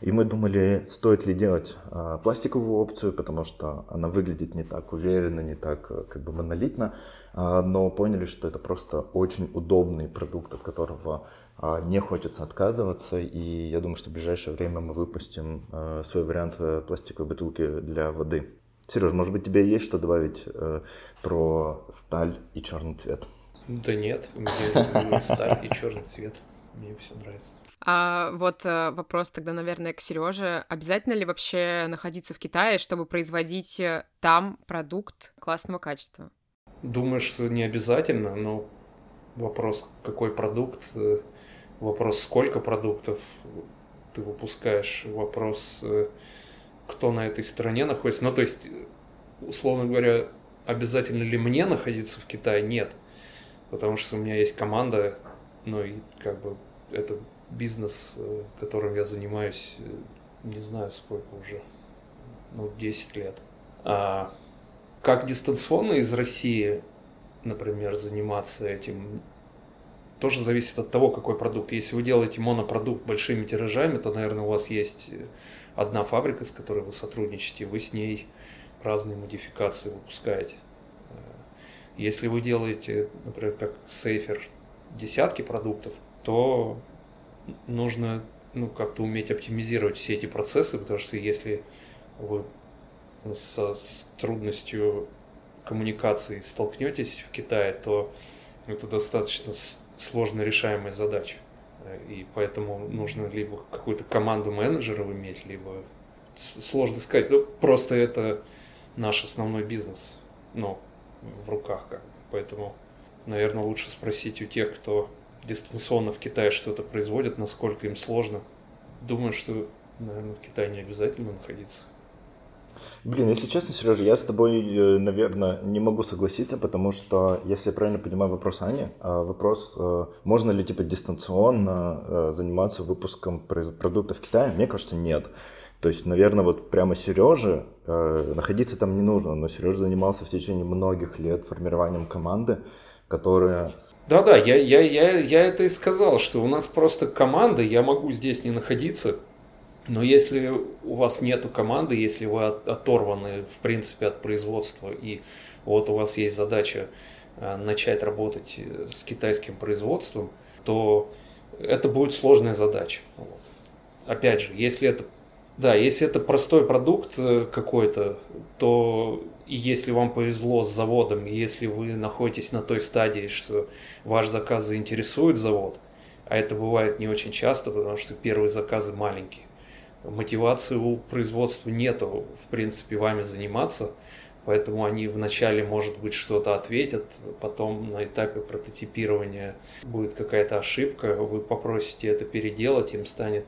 S2: И мы думали, стоит ли делать а, пластиковую опцию, потому что она выглядит не так уверенно, не так как бы монолитно, а, но поняли, что это просто очень удобный продукт, от которого а, не хочется отказываться. И я думаю, что в ближайшее время мы выпустим а, свой вариант пластиковой бутылки для воды. Сереж, может быть, тебе есть что добавить а, про сталь и черный цвет?
S3: Да нет, мне сталь и черный цвет, мне все нравится.
S1: А вот э, вопрос тогда, наверное, к Сереже. Обязательно ли вообще находиться в Китае, чтобы производить там продукт классного качества?
S3: Думаю, что не обязательно, но вопрос, какой продукт, вопрос, сколько продуктов ты выпускаешь, вопрос, кто на этой стороне находится. Ну, то есть, условно говоря, обязательно ли мне находиться в Китае? Нет. Потому что у меня есть команда, ну и как бы это бизнес, которым я занимаюсь, не знаю сколько уже, ну, десять лет. А как дистанционно из России, например, заниматься этим, тоже зависит от того, какой продукт. Если вы делаете монопродукт большими тиражами, то, наверное, у вас есть одна фабрика, с которой вы сотрудничаете, вы с ней разные модификации выпускаете. Если вы делаете, например, как Сейфер, десятки продуктов, то нужно, ну, как-то уметь оптимизировать все эти процессы, потому что если вы со, с трудностью коммуникации столкнетесь в Китае, то это достаточно сложно решаемая задача. И поэтому нужно либо какую-то команду менеджеров иметь, либо сложно сказать. Ну, просто это наш основной бизнес, ну, в руках как бы. Поэтому, наверное, лучше спросить у тех, кто дистанционно в Китае что-то производит, насколько им сложно. Думаю, что, наверное, в Китае не обязательно находиться.
S2: Блин, если честно, Сережа, я с тобой, наверное, не могу согласиться, потому что, если я правильно понимаю вопрос Ани, вопрос, можно ли типа дистанционно заниматься выпуском продуктов в Китае, мне кажется, нет. То есть, наверное, вот прямо Сереже находиться там не нужно, но Сережа занимался в течение многих лет формированием команды, которая...
S3: Да-да, я, я, я, я это и сказал, что у нас просто команда, я могу здесь не находиться, но если у вас нету команды, если вы оторваны, в принципе, от производства, и вот у вас есть задача начать работать с китайским производством, то это будет сложная задача. Вот. Опять же, если это, да, если это простой продукт какой-то, то и если вам повезло с заводом, если вы находитесь на той стадии, что ваш заказ заинтересует завод, а это бывает не очень часто, потому что первые заказы маленькие, мотивации у производства нету, в принципе, вами заниматься, поэтому они вначале, может быть, что-то ответят, потом на этапе прототипирования будет какая-то ошибка, вы попросите это переделать, им станет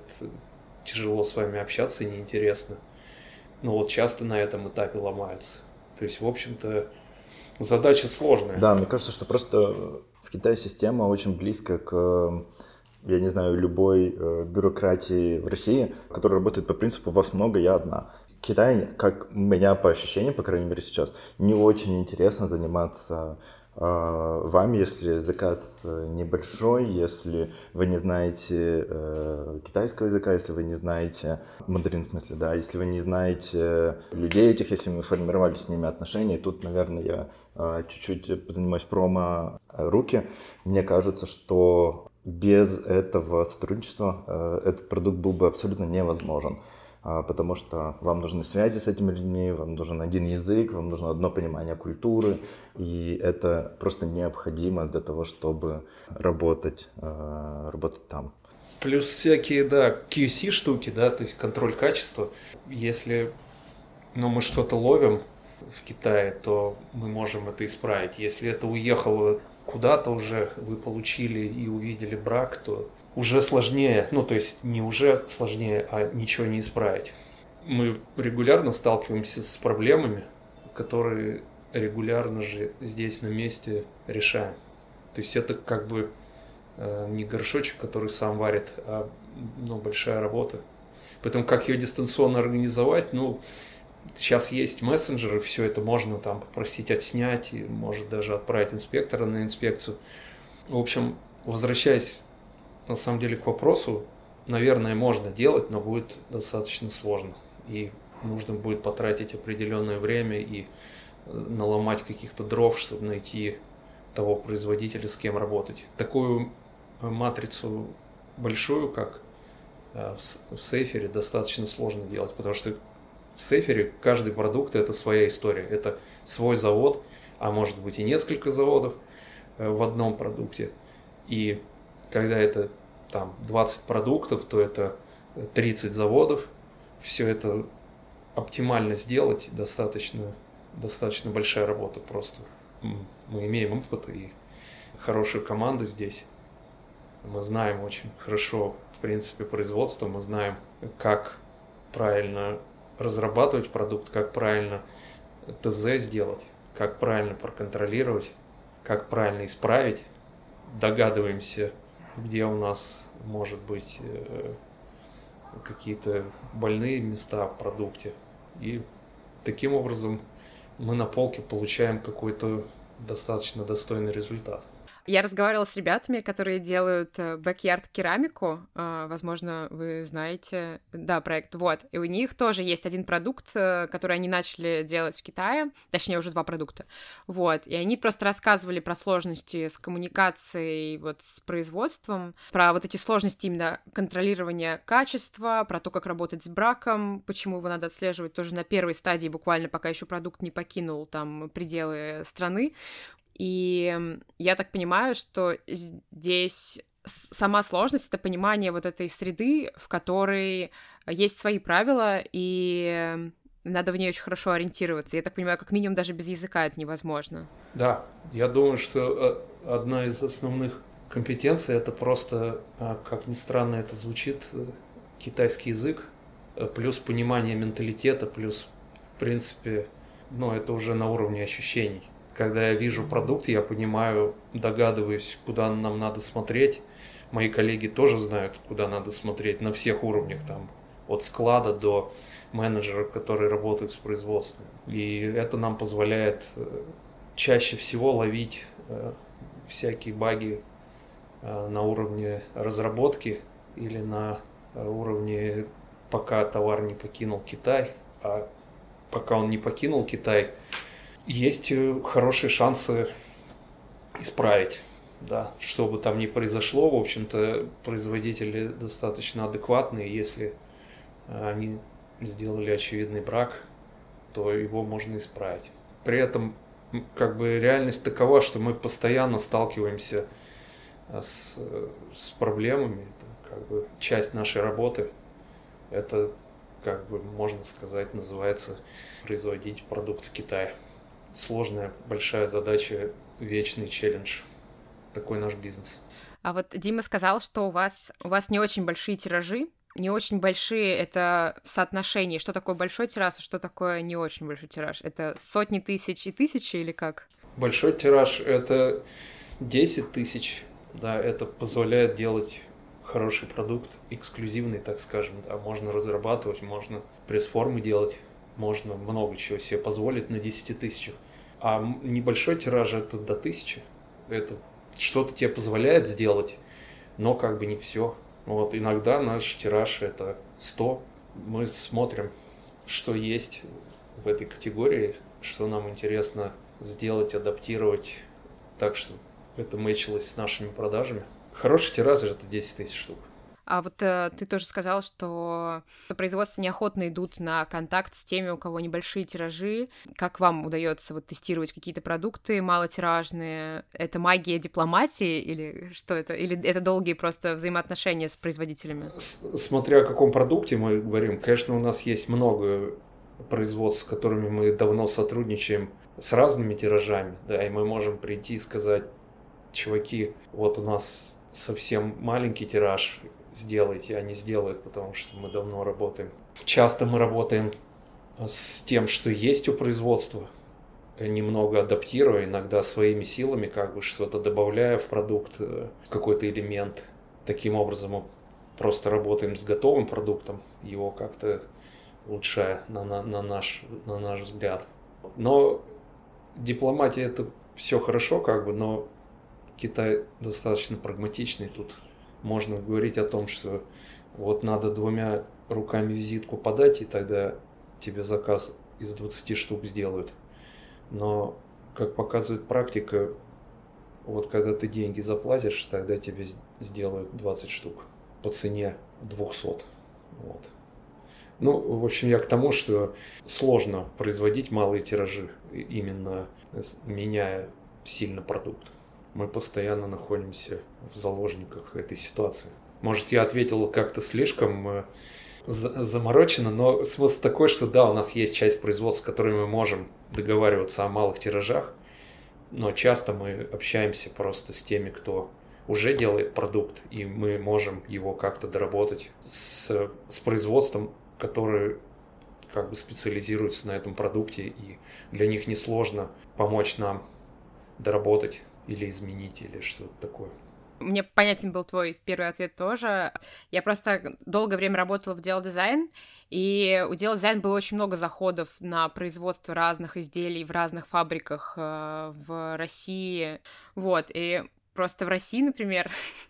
S3: тяжело с вами общаться, неинтересно. Но вот часто на этом этапе ломаются. То есть, в общем-то, задача сложная.
S2: Да, мне кажется, что просто в Китае система очень близкая к... я не знаю, любой э, бюрократии в России, которая работает по принципу «вас много, я одна». Китай, как у меня по ощущениям, по крайней мере сейчас, не очень интересно заниматься э, вами, если заказ небольшой, если вы не знаете э, китайского языка, если вы не знаете мандарин, в смысле, да, если вы не знаете людей этих, если вы формировали с ними отношения. Тут, наверное, я э, чуть-чуть занимаюсь промо руки. Мне кажется, что без этого сотрудничества э, этот продукт был бы абсолютно невозможен, э, потому что вам нужны связи с этими людьми, вам нужен один язык, вам нужно одно понимание культуры, и это просто необходимо для того, чтобы работать, э, работать там.
S3: Плюс всякие, да, кью си штуки, да, то есть контроль качества. Если, ну, мы что-то ловим в Китае, то мы можем это исправить. Если это уехало куда-то уже, вы получили и увидели брак, то уже сложнее, ну то есть не уже сложнее, а ничего не исправить. Мы регулярно сталкиваемся с проблемами, которые регулярно же здесь на месте решаем. То есть это как бы э, не горшочек, который сам варит, а ну, большая работа. Поэтому как ее дистанционно организовать, ну, сейчас есть мессенджеры, все это можно там попросить отснять, и может даже отправить инспектора на инспекцию. В общем, возвращаясь на самом деле к вопросу, наверное, можно делать, но будет достаточно сложно. И нужно будет потратить определенное время и наломать каких-то дров, чтобы найти того производителя, с кем работать. Такую матрицу большую, как в Сейфере, достаточно сложно делать, потому что в Сейфере каждый продукт – это своя история. Это свой завод, а может быть и несколько заводов в одном продукте. И когда это там двадцать продуктов, то это тридцать заводов. Все это оптимально сделать достаточно, достаточно большая работа просто. Мы имеем опыт и хорошую команду здесь. Мы знаем очень хорошо, в принципе, производство. Мы знаем, как правильно разрабатывать продукт, как правильно ТЗ сделать, как правильно проконтролировать, как правильно исправить. Догадываемся, где у нас, может быть, какие-то больные места в продукте. И таким образом мы на полке получаем какой-то достаточно достойный результат.
S1: Я разговаривала с ребятами, которые делают бэк-ярд керамику. Возможно, вы знаете, да, проект. Вот. И у них тоже есть один продукт, который они начали делать в Китае. Точнее, уже два продукта. Вот. И они просто рассказывали про сложности с коммуникацией, вот, с производством, про вот эти сложности именно контролирования качества, про то, как работать с браком, почему его надо отслеживать тоже на первой стадии, буквально пока еще продукт не покинул там пределы страны. И я так понимаю, что здесь сама сложность — это понимание вот этой среды, в которой есть свои правила, и надо в ней очень хорошо ориентироваться. Я так понимаю, как минимум даже без языка это невозможно.
S3: Да, я думаю, что одна из основных компетенций — это просто, как ни странно это звучит, китайский язык, плюс понимание менталитета, плюс, в принципе, ну, это уже на уровне ощущений. Когда я вижу продукт, я понимаю, догадываюсь, куда нам надо смотреть. Мои коллеги тоже знают, куда надо смотреть на всех уровнях, там, от склада до менеджеров, которые работают с производством. И это нам позволяет чаще всего ловить всякие баги на уровне разработки или на уровне, пока товар не покинул Китай. А пока он не покинул Китай, есть хорошие шансы исправить, да, что бы там ни произошло. В общем-то, производители достаточно адекватные. Если они сделали очевидный брак, то его можно исправить. При этом, как бы, реальность такова, что мы постоянно сталкиваемся с, с проблемами. Это, как бы, часть нашей работы. Это, как бы, можно сказать, называется производить продукт в Китае. Сложная, большая задача, вечный челлендж. Такой наш бизнес.
S1: А вот Дима сказал, что у вас, у вас не очень большие тиражи. Не очень большие — это в соотношении. Что такое большой тираж, а что такое не очень большой тираж? Это сотни тысяч и тысячи или как?
S3: Большой тираж — это десять тысяч. Да, это позволяет делать хороший продукт, эксклюзивный, так скажем. Да, можно разрабатывать, можно пресс-формы делать. Можно много чего себе позволить на десяти тысячах. А небольшой тираж — это до тысячи. Это что-то тебе позволяет сделать, но как бы не все. Вот иногда наш тираж — это сто. Мы смотрим, что есть в этой категории, что нам интересно сделать, адаптировать так, чтобы это мэчилось с нашими продажами. Хороший тираж — это десять тысяч штук.
S1: А вот э, ты тоже сказал, что производства неохотно идут на контакт с теми, у кого небольшие тиражи. Как вам удается вот тестировать какие-то продукты малотиражные? Это магия дипломатии или что это? Или это долгие просто взаимоотношения с производителями?
S3: Смотря о каком продукте мы говорим. Конечно, у нас есть много производств, с которыми мы давно сотрудничаем, с разными тиражами, да, и мы можем прийти и сказать: чуваки, вот у нас совсем маленький тираж, сделайте, они сделают, потому что мы давно работаем. Часто мы работаем с тем, что есть у производства, немного адаптируя, иногда своими силами, как бы что-то добавляя в продукт, какой-то элемент. Таким образом мы просто работаем с готовым продуктом, его как-то улучшая на, на, на, наш, на наш взгляд. Но дипломатия — это все хорошо, как бы, но Китай достаточно прагматичный. Тут можно говорить о том, что Вот надо двумя руками визитку подать, и тогда тебе заказ из двадцати штук сделают. Но, как показывает практика, вот когда ты деньги заплатишь, тогда тебе сделают двадцать штук по цене двухсот. Вот. Ну, в общем, я к тому, что сложно производить малые тиражи, именно меняя сильно продукт. Мы постоянно находимся в заложниках этой ситуации. Может, я ответил как-то слишком заморочено, но смысл такой, что да, у нас есть часть производства, с которой мы можем договариваться о малых тиражах, но часто мы общаемся просто с теми, кто уже делает продукт, и мы можем его как-то доработать с, с производством, которые как бы специализируются на этом продукте, и для них несложно помочь нам доработать или изменить, или что-то такое.
S1: Мне понятен был твой первый ответ тоже. Я просто долгое время работала в Делдизайн, и у Делдизайн было очень много заходов на производство разных изделий в разных фабриках э, в России. Вот, и просто в России, например,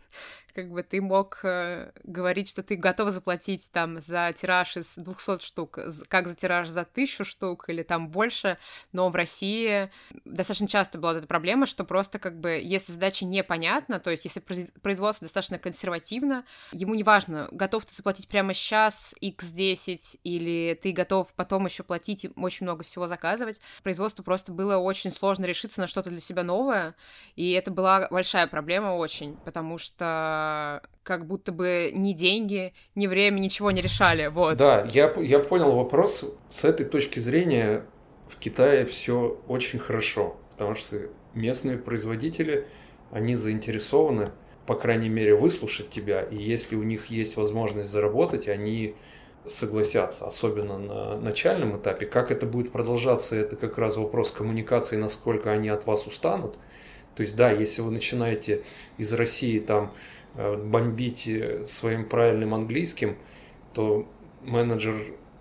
S1: как бы ты мог э, говорить, что ты готов заплатить там за тираж из двухсот штук, как за тираж за тысячу штук или там больше, но в России достаточно часто была эта проблема, что просто как бы, если задача непонятна, то есть если производство достаточно консервативно, ему не важно, готов ты заплатить прямо сейчас икс десять или ты готов потом еще платить и очень много всего заказывать, производству просто было очень сложно решиться на что-то для себя новое, и это была большая проблема очень, потому что как будто бы ни деньги, ни время ничего не решали, вот.
S3: Да, я, я понял вопрос. С этой точки зрения в Китае все очень хорошо, потому что местные производители, они заинтересованы, по крайней мере, выслушать тебя, и если у них есть возможность заработать, они согласятся, особенно на начальном этапе. Как это будет продолжаться, это как раз вопрос коммуникации, насколько они от вас устанут. То есть, да, если вы начинаете из России там бомбить своим правильным английским, то менеджер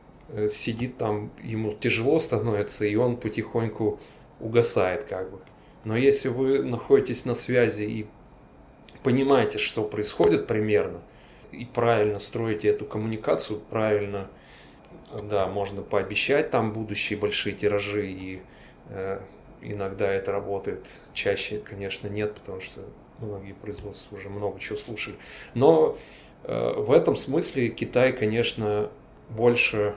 S3: сидит там, ему тяжело становится, и он потихоньку угасает как бы. Но если вы находитесь на связи и понимаете, что происходит примерно, и правильно строите эту коммуникацию, правильно, да, можно пообещать там будущие большие тиражи, и э, иногда это работает, чаще, конечно, нет, потому что многие производства уже много чего слушали. Но э, в этом смысле Китай, конечно, больше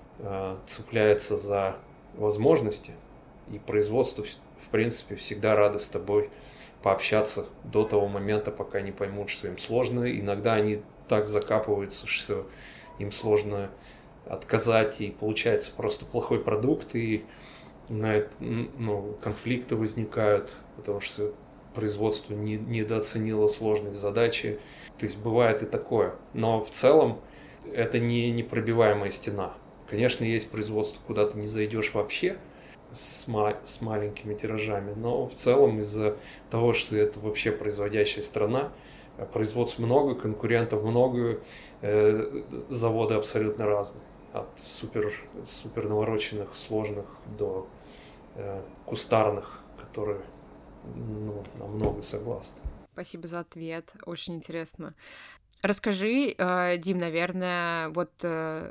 S3: э, цепляется за возможности, и производство, в принципе, всегда рады с тобой пообщаться до того момента, пока не поймут, что им сложно. Иногда они так закапываются, что им сложно отказать, и получается просто плохой продукт, и на это, ну, конфликты возникают, потому что производство не, недооценило сложность задачи. То есть бывает и такое. Но в целом это не непробиваемая стена. Конечно, есть производство, куда ты не зайдешь вообще с, ма- с маленькими тиражами, но в целом из-за того, что это вообще производящая страна, производств много, конкурентов много, э, заводы абсолютно разные. От супер, супер навороченных, сложных до э, кустарных, которые, ну, намного согласны.
S1: Спасибо за ответ, очень интересно. Расскажи, э, Дим, наверное, вот э,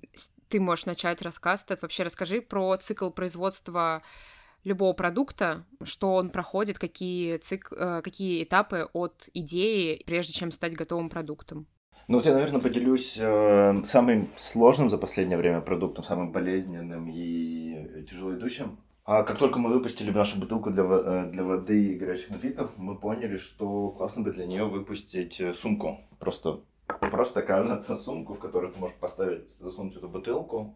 S1: ты можешь начать рассказ, ты вообще расскажи про цикл производства любого продукта, что он проходит, какие, цикл, э, какие этапы от идеи, прежде чем стать готовым продуктом.
S2: Ну вот я, наверное, поделюсь э, самым сложным за последнее время продуктом, самым болезненным и тяжело идущим. А как только мы выпустили нашу бутылку для, для воды и горячих напитков, мы поняли, что классно бы для нее выпустить сумку. Просто, просто кажется, сумку, в которую ты можешь поставить, засунуть эту бутылку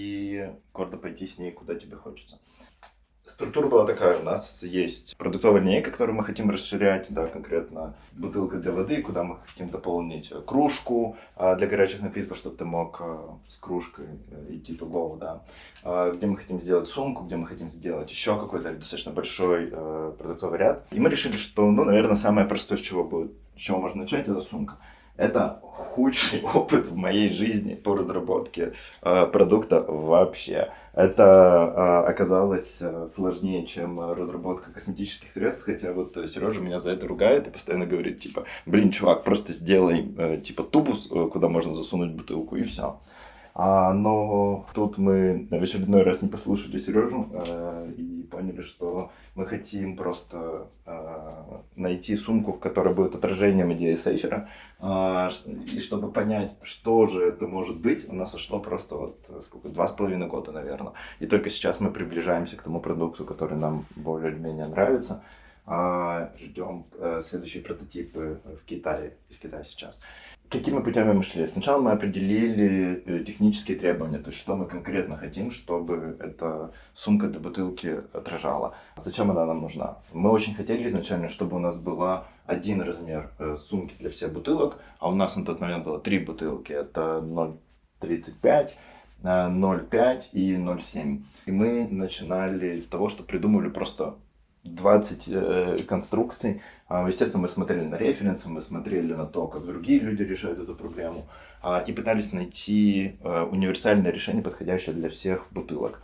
S2: и гордо пойти с ней, куда тебе хочется. Структура была такая: у нас есть продуктовая линейка, которую мы хотим расширять, да, конкретно бутылка для воды, куда мы хотим дополнить кружку а, для горячих напитков, чтобы ты мог а, с кружкой идти to go, да. А, где мы хотим сделать сумку, где мы хотим сделать еще какой-то достаточно большой а, продуктовый ряд. И мы решили, что, ну, наверное, самое простое, с чего будет, с чего можно начать, это сумка. Это худший опыт в моей жизни по разработке э, продукта вообще. Это э, оказалось э, сложнее, чем разработка косметических средств, хотя вот Сережа меня за это ругает и постоянно говорит, типа, блин, чувак, просто сделай, э, типа, тубус, э, куда можно засунуть бутылку, и все. А, но тут мы в очередной раз не послушали Сережу э, и поняли, что мы хотим просто э, найти сумку, в которой будет отражением идеи сейфера. Э, и чтобы понять, что же это может быть, у нас ушло просто вот сколько, два с половиной года, наверное. И только сейчас мы приближаемся к тому продукту, который нам более или менее нравится. Э, ждем э, следующие прототипы в Китае, из Китая сейчас. Какими путями мы шли? Сначала мы определили технические требования, то есть что мы конкретно хотим, чтобы эта сумка для бутылки отражала. Зачем она нам нужна? Мы очень хотели изначально, чтобы у нас был один размер сумки для всех бутылок, а у нас на тот момент было три бутылки. Это ноль тридцать пять, ноль пять и ноль семь. И мы начинали с того, что придумывали просто двадцать э, конструкций. Естественно, мы смотрели на референсы, мы смотрели на то, как другие люди решают эту проблему, и пытались найти универсальное решение, подходящее для всех бутылок.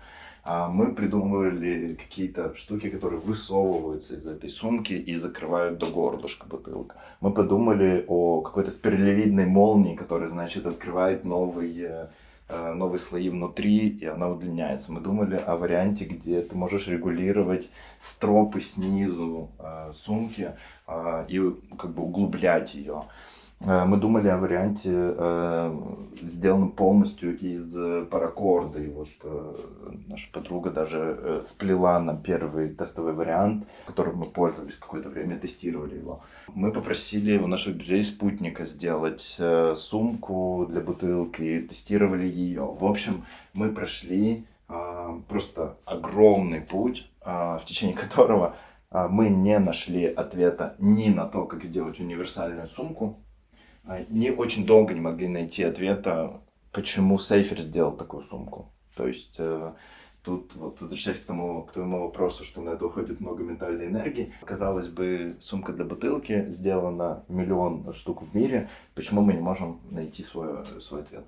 S2: Мы придумывали какие-то штуки, которые высовываются из этой сумки и закрывают до горлышка бутылок. Мы подумали о какой-то спиралевидной молнии, которая, значит, открывает новые новые слои внутри, и она удлиняется. Мы думали о варианте, где ты можешь регулировать стропы снизу э, сумки э, и как бы углублять ее. Э, мы думали о варианте, э, сделанном полностью из паракорда. И вот э, наша подруга даже э, сплела нам первый тестовый вариант, которым мы пользовались какое-то время, тестировали его. Мы попросили у наших друзей спутника сделать э, сумку для бутылки, тестировали ее. В общем, мы прошли э, просто огромный путь, э, в течение которого э, мы не нашли ответа ни на то, как сделать универсальную сумку, э, не очень долго не могли найти ответа, почему Сейфер сделал такую сумку. То есть э, тут, вот, возвращаясь к, тому, к твоему вопросу, что на это уходит много ментальной энергии, казалось бы, сумка для бутылки сделана миллион штук в мире, почему мы не можем найти свой, свой ответ?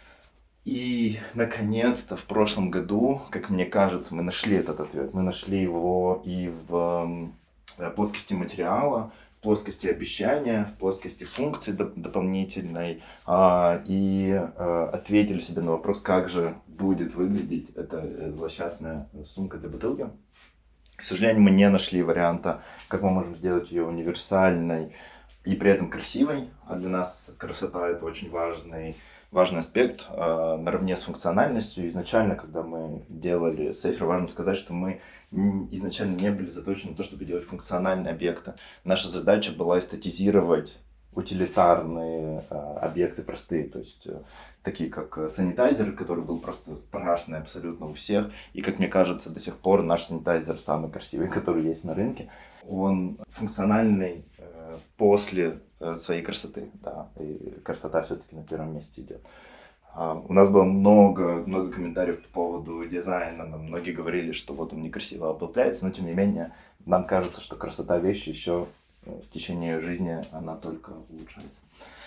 S2: И, наконец-то, в прошлом году, как мне кажется, мы нашли этот ответ. Мы нашли его и в э, плоскости материала, в плоскости обещания, в плоскости функции доп- дополнительной, а, и а, ответили себе на вопрос, как же будет выглядеть эта злосчастная сумка для бутылки. К сожалению, мы не нашли варианта, как мы можем сделать ее универсальной и при этом красивой. А для нас красота — это очень важный, важный аспект, а, наравне с функциональностью. Изначально, когда мы делали Сейфер, важно сказать, что мы изначально не были заточены на то, чтобы делать функциональные объекты. Наша задача была эстетизировать утилитарные э, объекты простые, то есть э, такие как санитайзер, который был просто страшный абсолютно у всех, и, как мне кажется, до сих пор наш санитайзер самый красивый, который есть на рынке. Он функциональный э, после э, своей красоты, да, и красота все-таки на первом месте идет. Uh, у нас было много, много комментариев по поводу дизайна, нам многие говорили, что вот он некрасиво облупляется, но тем не менее нам кажется, что красота вещи еще с течением жизни, она только улучшается.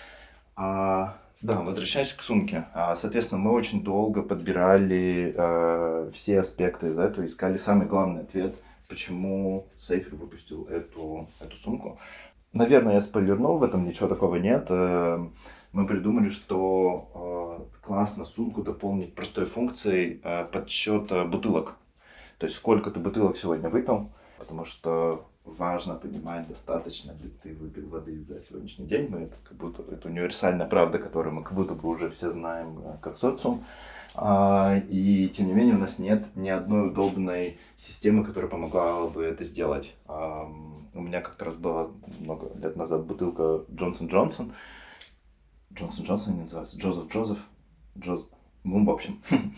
S2: Uh, да, возвращаясь к сумке, uh, соответственно, мы очень долго подбирали uh, все аспекты из этого, искали самый главный ответ, почему Сейфер выпустил эту, эту сумку. Наверное, я спойлернул, в этом ничего такого нет. Uh, Мы придумали, что э, классно сумку дополнить простой функцией э, подсчета бутылок. То есть, сколько ты бутылок сегодня выпил, потому что важно понимать, достаточно ли ты выпил воды за сегодняшний день. Мы это как будто это универсальная правда, которую мы как будто бы уже все знаем э, как социум. А, и тем не менее у нас нет ни одной удобной системы, которая помогла бы это сделать. А, у меня как-то раз была много лет назад бутылка Джонсон Джонсон. Джонсон Джонсон не называется, Джозеф Джозеф, Джоз... ну, в общем,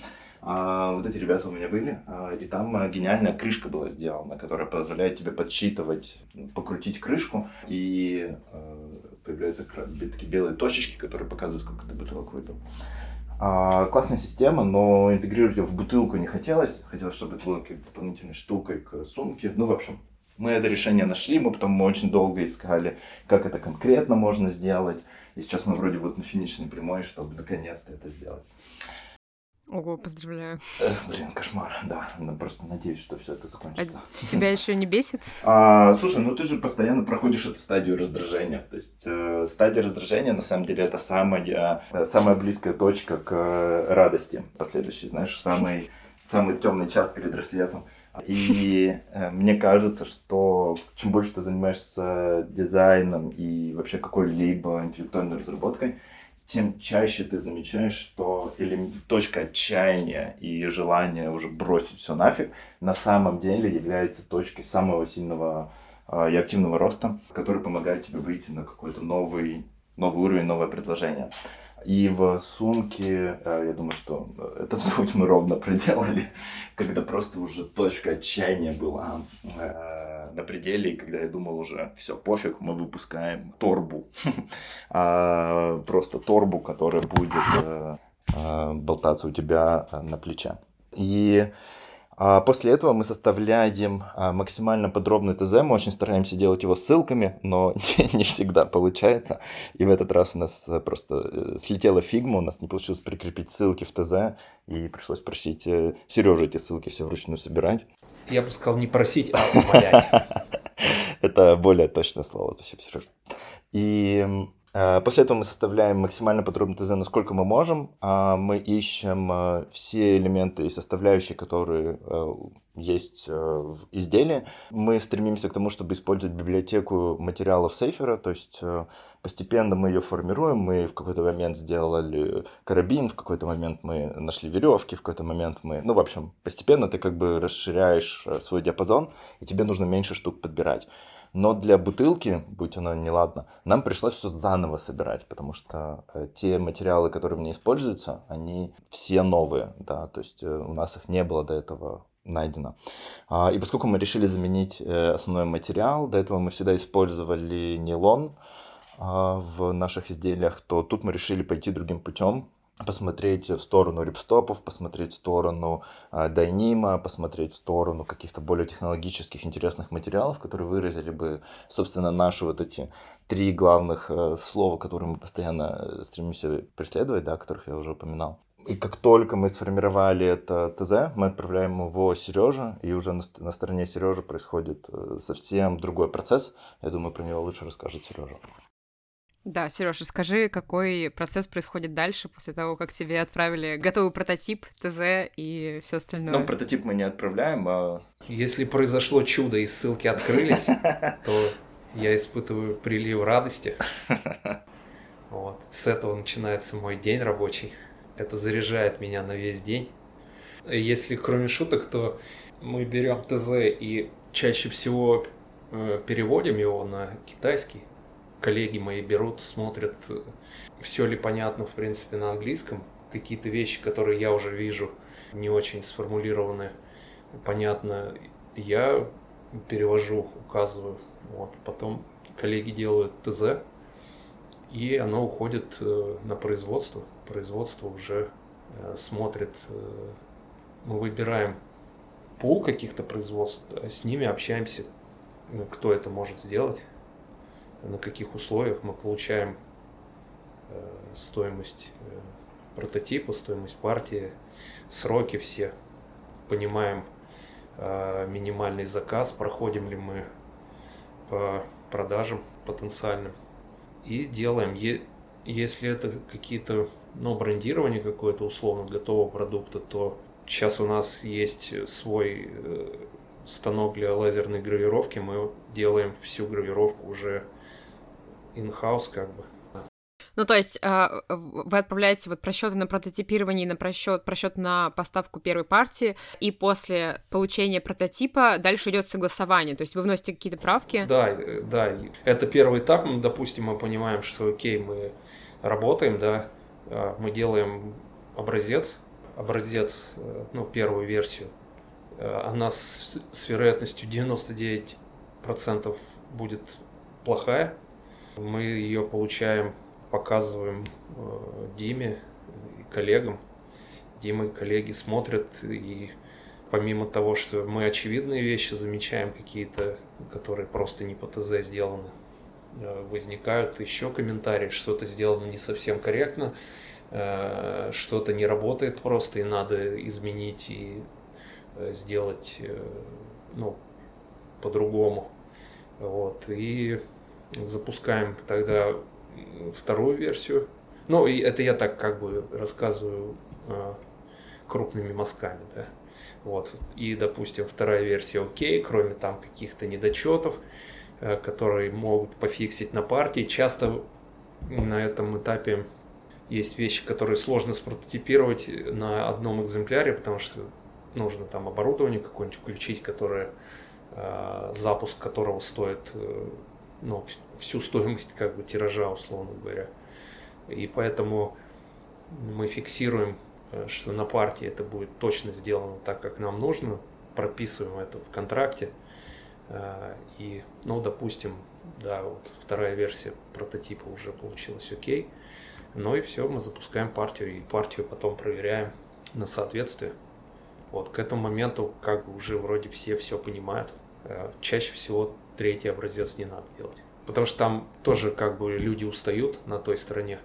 S2: а, вот эти ребята у меня были, а, и там а, гениальная крышка была сделана, которая позволяет тебе подсчитывать, покрутить крышку, и а, появляются такие белые точечки, которые показывают, сколько ты бутылок выпил. А, классная система, но интегрировать ее в бутылку не хотелось, хотелось, чтобы это было как дополнительной штукой к сумке, ну, в общем, Мы это решение нашли, мы потом очень долго искали, как это конкретно можно сделать. И сейчас мы вроде вот на финишной прямой, чтобы наконец-то это сделать.
S1: Ого, поздравляю.
S2: Эх, блин, кошмар, да. Ну, просто надеюсь, что все это закончится.
S1: А тебя еще не бесит?
S2: А, слушай, ну ты же постоянно проходишь эту стадию раздражения. То есть э, стадия раздражения, на самом деле, это самая, э, самая близкая точка к э, радости. Последующий, знаешь, самый, самый темный час перед рассветом. И э, мне кажется, что чем больше ты занимаешься дизайном и вообще какой-либо интеллектуальной разработкой, тем чаще ты замечаешь, что или точка отчаяния и желания уже бросить все нафиг на самом деле является точкой самого сильного э, и активного роста, который помогает тебе выйти на какой-то новый, новый уровень, новое предложение. И в сумке, э, я думаю, что этот путь мы ровно проделали, когда просто уже точка отчаяния была э, на пределе, и когда я думал уже, все, пофиг, мы выпускаем торбу. Просто торбу, которая будет э, э, болтаться у тебя на плече. И а после этого мы составляем максимально подробный ТЗ, мы очень стараемся делать его ссылками, но не всегда получается. И в этот раз у нас просто слетела фигма, у нас не получилось прикрепить ссылки в ТЗ, и пришлось просить Сережу эти ссылки все вручную собирать.
S3: Я бы сказал не просить, а умолять.
S2: Это более точное слово, спасибо, Сережа. И после этого мы составляем максимально подробный ТЗ, насколько мы можем. Мы ищем все элементы и составляющие, которые есть в изделии. Мы стремимся к тому, чтобы использовать библиотеку материалов Сейфера, то есть постепенно мы ее формируем. Мы в какой-то момент сделали карабин, в какой-то момент мы нашли веревки, в какой-то момент мы... Ну, в общем, постепенно ты как бы расширяешь свой диапазон, и тебе нужно меньше штук подбирать. Но для бутылки, будь она неладна, нам пришлось все заново собирать, потому что э, те материалы, которые в ней используются, они все новые, да, то есть э, у нас их не было до этого найдено. А, и поскольку мы решили заменить э, основной материал, до этого мы всегда использовали нейлон а, в наших изделиях, то тут мы решили пойти другим путем. Посмотреть в сторону рипстопов, посмотреть в сторону э, дайнима, посмотреть в сторону каких-то более технологических интересных материалов, которые выразили бы, собственно, наши вот эти три главных э, слова, которые мы постоянно стремимся преследовать, да, о которых я уже упоминал. И как только мы сформировали это ТЗ, мы отправляем его Сереже, и уже на, на стороне Сережи происходит э, совсем другой процесс. Я думаю, про него лучше расскажет Сережа.
S1: Да, Серёж, расскажи, какой процесс происходит дальше после того, как тебе отправили готовый прототип, ТЗ и все остальное?
S2: Ну, прототип мы не отправляем, а...
S3: Если произошло чудо и ссылки открылись, то я испытываю прилив радости. Вот. С этого начинается мой день рабочий. Это заряжает меня на весь день. Если кроме шуток, то мы берем ТЗ и чаще всего переводим его на китайский. Коллеги мои берут, смотрят, все ли понятно, в принципе, на английском. Какие-то вещи, которые я уже вижу, не очень сформулированы, понятно, я перевожу, указываю. Вот. Потом коллеги делают ТЗ, и оно уходит на производство. Производство уже смотрит, мы выбираем пул каких-то производств, а с ними общаемся, кто это может сделать. На каких условиях мы получаем э, стоимость э, прототипа, стоимость партии, сроки все, понимаем э, минимальный заказ, проходим ли мы по продажам потенциальным и делаем. Е- если это какие-то, ну, брендирование какое-то условно готового продукта, то сейчас у нас есть свой э, станок для лазерной гравировки, мы делаем всю гравировку уже in-house как бы.
S1: Ну, то есть вы отправляете вот просчеты на прототипирование, на просчет, просчет на поставку первой партии, и после получения прототипа дальше идет согласование, то есть вы вносите какие-то правки?
S3: Да, да, это первый этап, допустим, мы понимаем, что окей, мы работаем, да, мы делаем образец, образец, ну, первую версию, она с, с вероятностью девяносто девять процентов будет плохая. Мы ее получаем, показываем Диме и коллегам. Дима и коллеги смотрят и помимо того, что мы очевидные вещи замечаем, какие-то, которые просто не по ТЗ сделаны, возникают еще комментарии, что-то сделано не совсем корректно, что-то не работает просто, и надо изменить и сделать, ну, по-другому. Вот. И запускаем тогда вторую версию. Ну, и это я так как бы рассказываю крупными мазками, да. Вот. И, допустим, вторая версия окей, кроме там каких-то недочетов, которые могут пофиксить на партии. Часто на этом этапе есть вещи, которые сложно спрототипировать на одном экземпляре, потому что нужно там оборудование какое-нибудь включить, которое, запуск которого стоит, ну, всю стоимость как бы тиража, условно говоря. И поэтому мы фиксируем, что на партии это будет точно сделано так, как нам нужно, прописываем это в контракте. И, ну, допустим, да, вот вторая версия прототипа уже получилась окей. Ну и все, мы запускаем партию, и партию потом проверяем на соответствие. Вот, к этому моменту как бы уже вроде все все понимают. Чаще всего третий образец не надо делать. Потому что там тоже как бы люди устают на той стороне.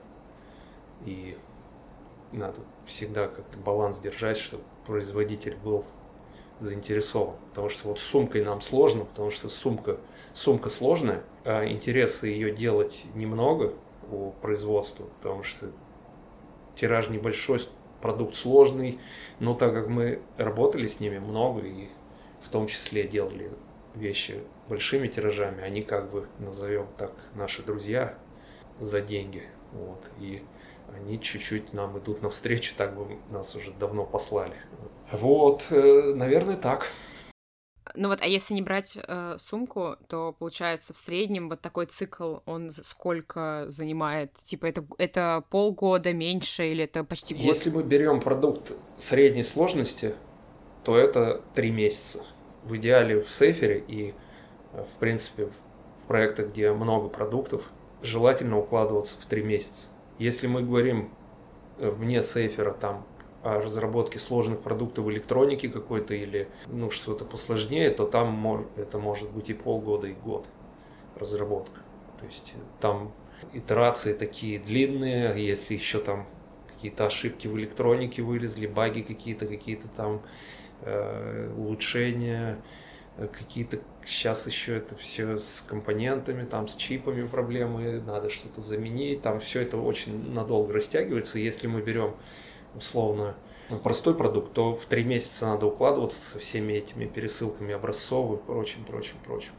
S3: И надо всегда как-то баланс держать, чтобы производитель был заинтересован. Потому что вот с сумкой нам сложно, потому что сумка, сумка сложная, а интереса ее делать немного у производства, потому что тираж небольшой, продукт сложный, но так как мы работали с ними много и в том числе делали вещи большими тиражами, они как бы, назовем так, наши друзья за деньги. Вот, и они чуть-чуть нам идут навстречу, так бы нас уже давно послали. Вот, наверное, так.
S1: Ну вот, а если не брать э, сумку, то получается в среднем вот такой цикл, он сколько занимает? Типа это, это полгода, меньше или это почти год?
S3: Если мы берем продукт средней сложности, то это три месяца. В идеале в сейфере и, в принципе, в проектах, где много продуктов, желательно укладываться в три месяца. Если мы говорим вне сейфера там о разработке сложных продуктов в электронике какой-то или, ну, что-то посложнее, то там мож, это может быть и полгода, и год разработка. То есть там итерации такие длинные, если еще там какие-то ошибки в электронике вылезли, баги какие-то, какие-то там э, улучшения, какие-то сейчас еще это все с компонентами, там с чипами проблемы, надо что-то заменить, там все это очень надолго растягивается. Если мы берем условно простой продукт, то в три месяца надо укладываться со всеми этими пересылками образцов и прочим, прочим, прочим.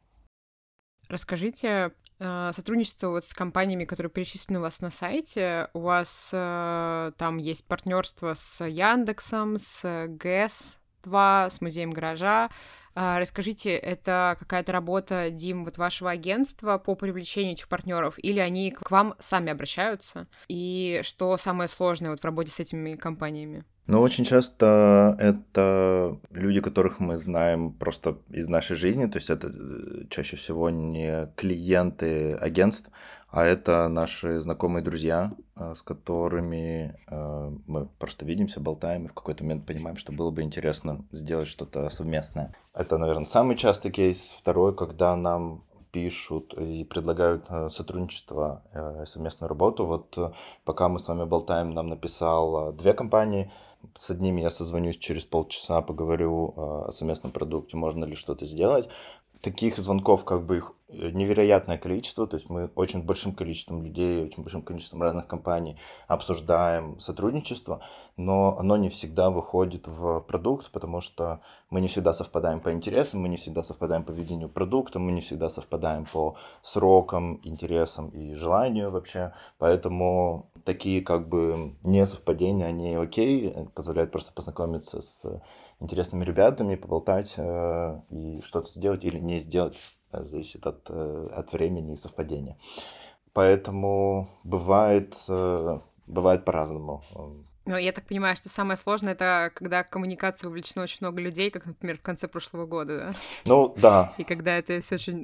S1: Расскажите, сотрудничество вот с компаниями, которые перечислены у вас на сайте, у вас там есть партнерство с Яндексом, с ГЭС два, с Музеем гаража. Расскажите, это какая-то работа, Дим, вот вашего агентства по привлечению этих партнеров, или они к вам сами обращаются? И что самое сложное вот в работе с этими компаниями?
S2: Ну, очень часто это люди, которых мы знаем просто из нашей жизни, то есть это чаще всего не клиенты агентств, а это наши знакомые друзья, с которыми мы просто видимся, болтаем и в какой-то момент понимаем, что было бы интересно сделать что-то совместное. Это, наверное, самый частый кейс. Второй, когда нам пишут и предлагают сотрудничество, совместную работу. Вот пока мы с вами болтаем, нам написал две компании. С одними я созвонюсь через полчаса, поговорю о совместном продукте, можно ли что-то сделать. Таких звонков как бы их невероятное количество, то есть мы очень большим количеством людей, очень большим количеством разных компаний обсуждаем сотрудничество, но оно не всегда выходит в продукт, потому что мы не всегда совпадаем по интересам, мы не всегда совпадаем по ведению продукта, мы не всегда совпадаем по срокам, интересам и желанию вообще, поэтому такие как бы несовпадения, они окей, позволяют просто познакомиться с интересными ребятами, поболтать э, и что-то сделать или не сделать, зависит от, э, от времени и совпадения. Поэтому бывает, э, бывает по-разному.
S1: Ну, я так понимаю, что самое сложное — это когда в коммуникацию вовлечено очень много людей, как, например, в конце прошлого года, да?
S2: Ну, да.
S1: И когда это все очень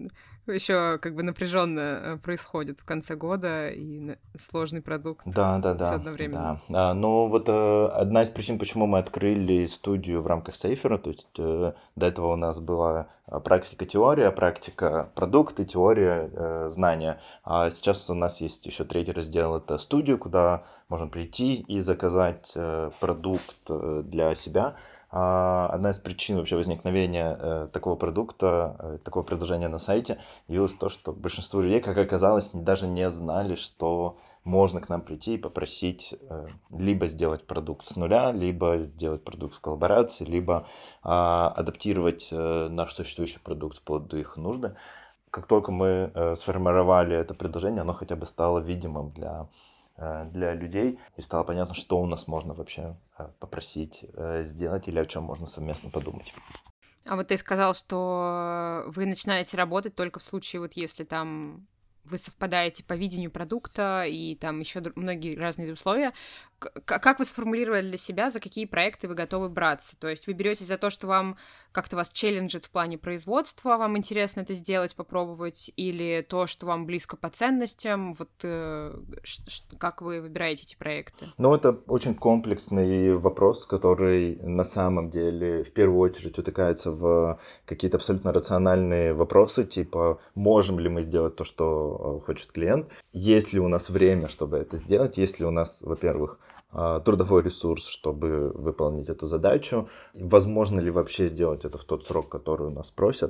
S1: Еще как бы напряженно происходит в конце года и сложный продукт.
S2: Да, да, да.
S1: Одновременно.
S2: Да. А, ну вот э, одна из причин, почему мы открыли студию в рамках Сейфера, то есть э, до этого у нас была практика, теория, практика, продукты, теория, э, знания. А сейчас у нас есть еще третий раздел, это студию, куда можно прийти и заказать э, продукт э, для себя. Одна из причин вообще возникновения э, такого продукта, э, такого предложения на сайте явилось то, что большинство людей, как оказалось, даже не знали, что можно к нам прийти и попросить э, либо сделать продукт с нуля, либо сделать продукт в коллаборации, либо э, адаптировать э, наш существующий продукт под их нужды. Как только мы э, сформировали это предложение, оно хотя бы стало видимым для для людей, и стало понятно, что у нас можно вообще попросить сделать или о чем можно совместно подумать.
S1: А вот ты сказал, что вы начинаете работать только в случае, вот если там вы совпадаете по видению продукта и там еще многие разные условия. Как вы сформулировали для себя, за какие проекты вы готовы браться? То есть вы берете за то, что вам как-то вас челленджит в плане производства, вам интересно это сделать, попробовать, или то, что вам близко по ценностям? Вот э, как вы выбираете эти проекты?
S2: Ну, это очень комплексный вопрос, который на самом деле в первую очередь утыкается в какие-то абсолютно рациональные вопросы, типа, можем ли мы сделать то, что хочет клиент, есть ли у нас время, чтобы это сделать, есть ли у нас, во-первых, трудовой ресурс, чтобы выполнить эту задачу, возможно ли вообще сделать это в тот срок, который у нас просят,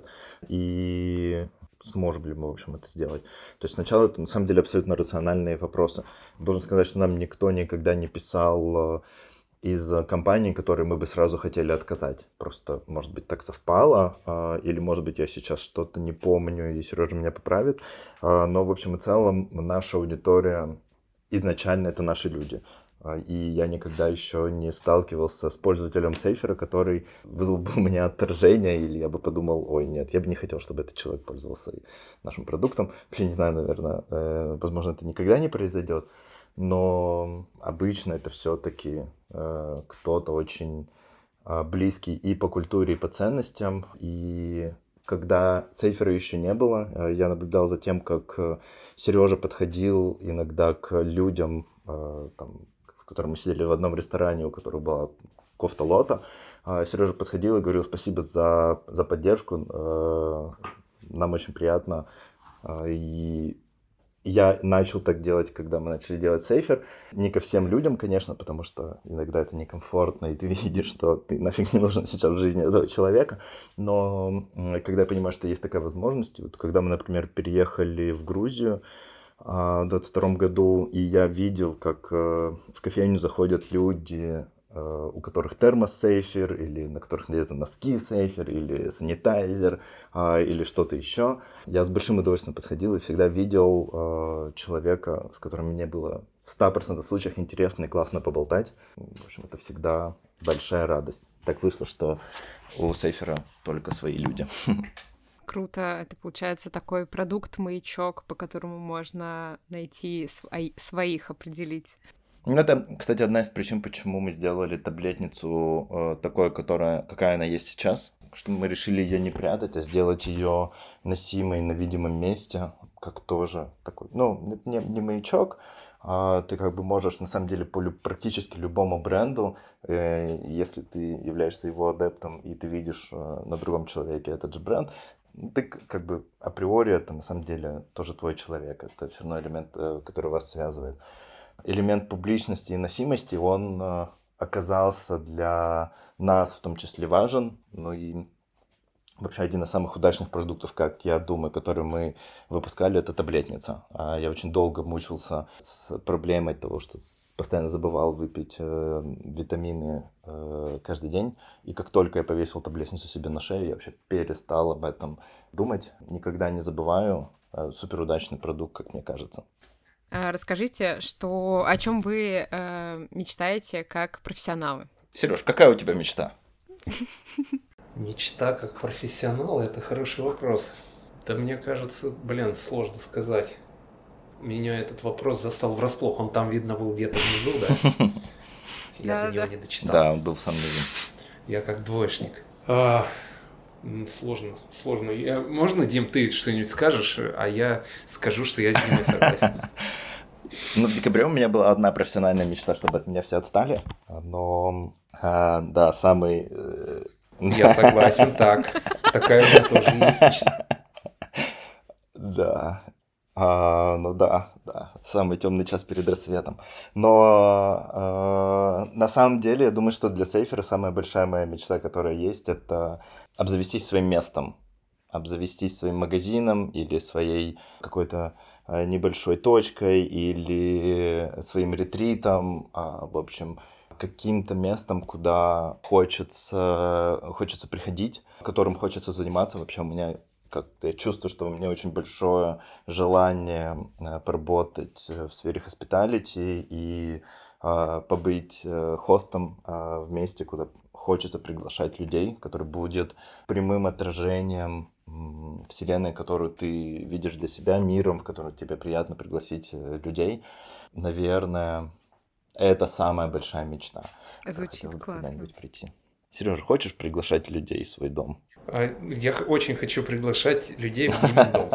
S2: и сможем ли мы, в общем, это сделать. То есть сначала это, на самом деле, абсолютно рациональные вопросы. Должен сказать, что нам никто никогда не писал из компаний, которые мы бы сразу хотели отказать. Просто, может быть, так совпало, или, может быть, я сейчас что-то не помню, и Сережа меня поправит. Но, в общем и целом, наша аудитория изначально это наши люди. И я никогда еще не сталкивался с пользователем Сейфера, который вызвал бы у меня отторжение, или я бы подумал, ой, нет, я бы не хотел, чтобы этот человек пользовался нашим продуктом. Вообще не знаю, наверное, возможно, это никогда не произойдет, но обычно это все-таки кто-то очень близкий и по культуре, и по ценностям. И когда Сейфера еще не было, я наблюдал за тем, как Сережа подходил иногда к людям, там, с которыми мы сидели в одном ресторане, у которых была кофта Лота. Сережа подходил и говорил: спасибо за, за поддержку, нам очень приятно. И я начал так делать, когда мы начали делать Сейфер. Не ко всем людям, конечно, потому что иногда это некомфортно, и ты видишь, что ты нафиг не нужен сейчас в жизни этого человека. Но когда я понимаю, что есть такая возможность, вот когда мы, например, переехали в Грузию в двадцать втором году, и я видел, как в кофейню заходят люди, у которых термос Сейфер, или на которых где-то носки Сейфер, или санитайзер, или что-то еще. Я с большим удовольствием подходил и всегда видел человека, с которым мне было в ста процентах случаях интересно и классно поболтать. В общем, это всегда большая радость. Так вышло, что у Сейфера только свои люди.
S1: Круто. Это получается такой продукт-маячок, по которому можно найти св- своих, определить.
S2: Ну, это, кстати, одна из причин, почему мы сделали таблетницу э, такой, которая, какая она есть сейчас. Что мы решили ее не прятать, а сделать ее носимой на видимом месте, как тоже такой, ну, не, не маячок, а ты как бы можешь, на самом деле, по люб, практически любому бренду, э, если ты являешься его адептом и ты видишь э, на другом человеке этот же бренд, ты как бы априори это на самом деле тоже твой человек, это все равно элемент, э, который вас связывает. Элемент публичности и носимости, он э, оказался для нас в том числе важен. Ну и вообще один из самых удачных продуктов, как я думаю, который мы выпускали, это таблетница. Я очень долго мучился с проблемой того, что постоянно забывал выпить э, витамины э, каждый день. И как только я повесил таблетницу себе на шею, я вообще перестал об этом думать. Никогда не забываю. Суперудачный продукт, как мне кажется.
S1: Расскажите, что, о чем вы э, мечтаете как профессионалы?
S2: Сереж, какая у тебя мечта?
S3: Мечта как профессионала — это хороший вопрос. Да мне кажется, блин, сложно сказать. Меня этот вопрос застал врасплох. Он там, видно, был где-то внизу, да? Я до него не дочитал.
S2: Да, он был в самом низу.
S3: Я как двоечник. Сложно, сложно. Я... Можно, Дим, ты что-нибудь скажешь, а я скажу, что я с Димой согласен.
S2: Ну, в декабре у меня была одна профессиональная мечта, чтобы от меня все отстали, но, а, да, самый... Э...
S3: Я согласен, так. Такая у меня тоже есть мечта.
S2: Да, а, ну да, да, самый темный час перед рассветом. Но а, на самом деле, я думаю, что для Сейфера самая большая моя мечта, которая есть, это обзавестись своим местом, обзавестись своим магазином или своей какой-то небольшой точкой или своим ретритом, а, в общем, каким-то местом, куда хочется, хочется приходить, которым хочется заниматься. Вообще у меня как-то я чувствую, что у меня очень большое желание поработать в сфере hospitality и а, побыть хостом а, в месте, куда хочется приглашать людей, который будет прямым отражением вселенной, которую ты видишь для себя, миром, в который тебе приятно пригласить людей. Наверное, это самая большая мечта.
S1: Звучит классно.
S2: Когда-нибудь прийти. Сережа, хочешь приглашать людей в свой дом?
S3: Я очень хочу приглашать людей в Димин дом.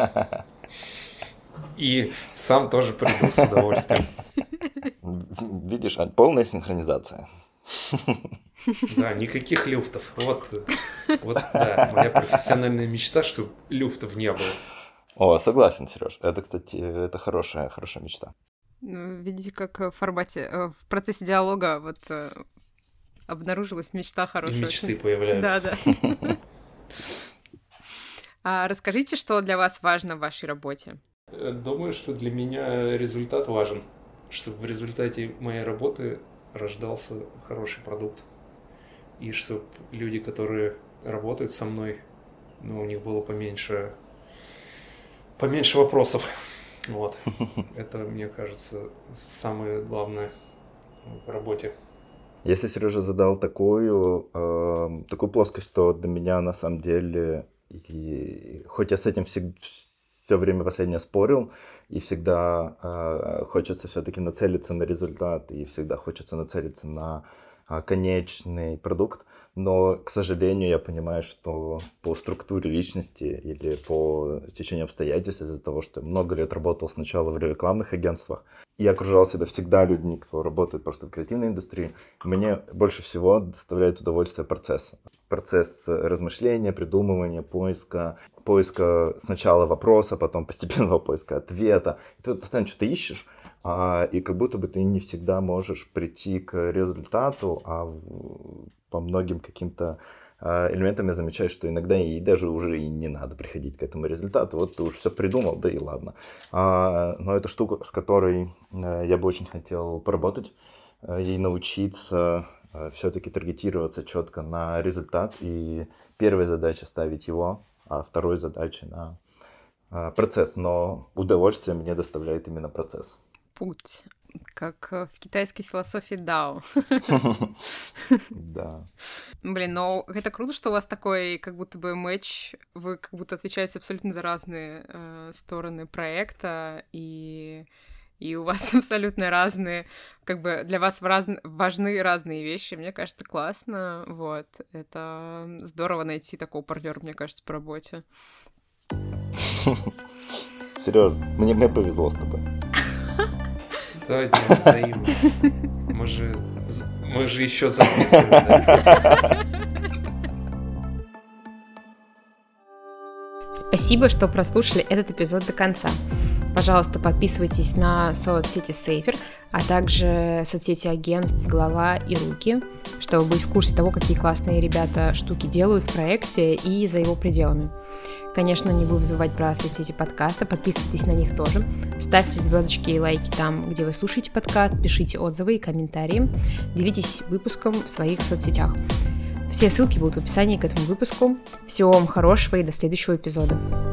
S3: И сам тоже приду с удовольствием.
S2: Видишь, полная синхронизация.
S3: Да, никаких люфтов. Вот, вот, да, моя профессиональная мечта, чтобы люфтов не было.
S2: О, согласен, Сереж. Это, кстати, это хорошая, хорошая мечта.
S1: Ну, видите, как в формате, в процессе диалога вот обнаружилась мечта хорошая.
S3: И мечты появляются.
S1: Да, да. А расскажите, что для вас важно в вашей работе?
S3: Думаю, что для меня результат важен, чтобы в результате моей работы рождался хороший продукт. И чтобы люди, которые работают со мной, ну, у них было поменьше, поменьше вопросов. Вот. Это, мне кажется, самое главное в работе.
S2: Если Сережа задал такую, э, такую плоскость, то для меня на самом деле, и, хоть я с этим всег, все время последнее спорил, и всегда э, хочется все-таки нацелиться на результат, и всегда хочется нацелиться на э, конечный продукт, но, к сожалению, я понимаю, что по структуре личности или по стечению обстоятельств, из-за того, что я много лет работал сначала в рекламных агентствах, и окружал себя всегда людьми, кто работает просто в креативной индустрии, мне больше всего доставляет удовольствие процесс. Процесс размышления, придумывания, поиска, поиска сначала вопроса, потом постепенного поиска ответа. И ты постоянно что-то ищешь, а, и как будто бы ты не всегда можешь прийти к результату, а в, по многим каким-то а, элементам я замечаю, что иногда и даже уже и не надо приходить к этому результату. Вот ты уже все придумал, да и ладно. А, но это штука, с которой а, я бы очень хотел поработать, а, ей научиться а, все-таки таргетироваться четко на результат. И первая задача ставить его, а второй задача на а, процесс. Но удовольствие мне доставляет именно процесс.
S1: Путь, как в китайской философии дао.
S2: Да.
S1: Блин, но это круто, что у вас такой как будто бы матч, вы как будто отвечаете абсолютно за разные э, стороны проекта, и, и у вас абсолютно разные, как бы для вас раз, важны разные вещи. Мне кажется, классно, вот. Это здорово найти такого партнера, мне кажется, по работе.
S2: Серёж, мне, мне повезло с тобой.
S3: Да, Дим, взаимно. Мы же, мы же еще записываем, да?
S1: Спасибо, что прослушали этот эпизод до конца. Пожалуйста, подписывайтесь на соцсети Сейфер, а также соцсети агентств «Голова» и «Руки», чтобы быть в курсе того, какие классные ребята штуки делают в проекте и за его пределами. Конечно, не будем забывать про соцсети подкаста, подписывайтесь на них тоже, ставьте звездочки и лайки там, где вы слушаете подкаст, пишите отзывы и комментарии, делитесь выпуском в своих соцсетях. Все ссылки будут в описании к этому выпуску. Всего вам хорошего и до следующего эпизода.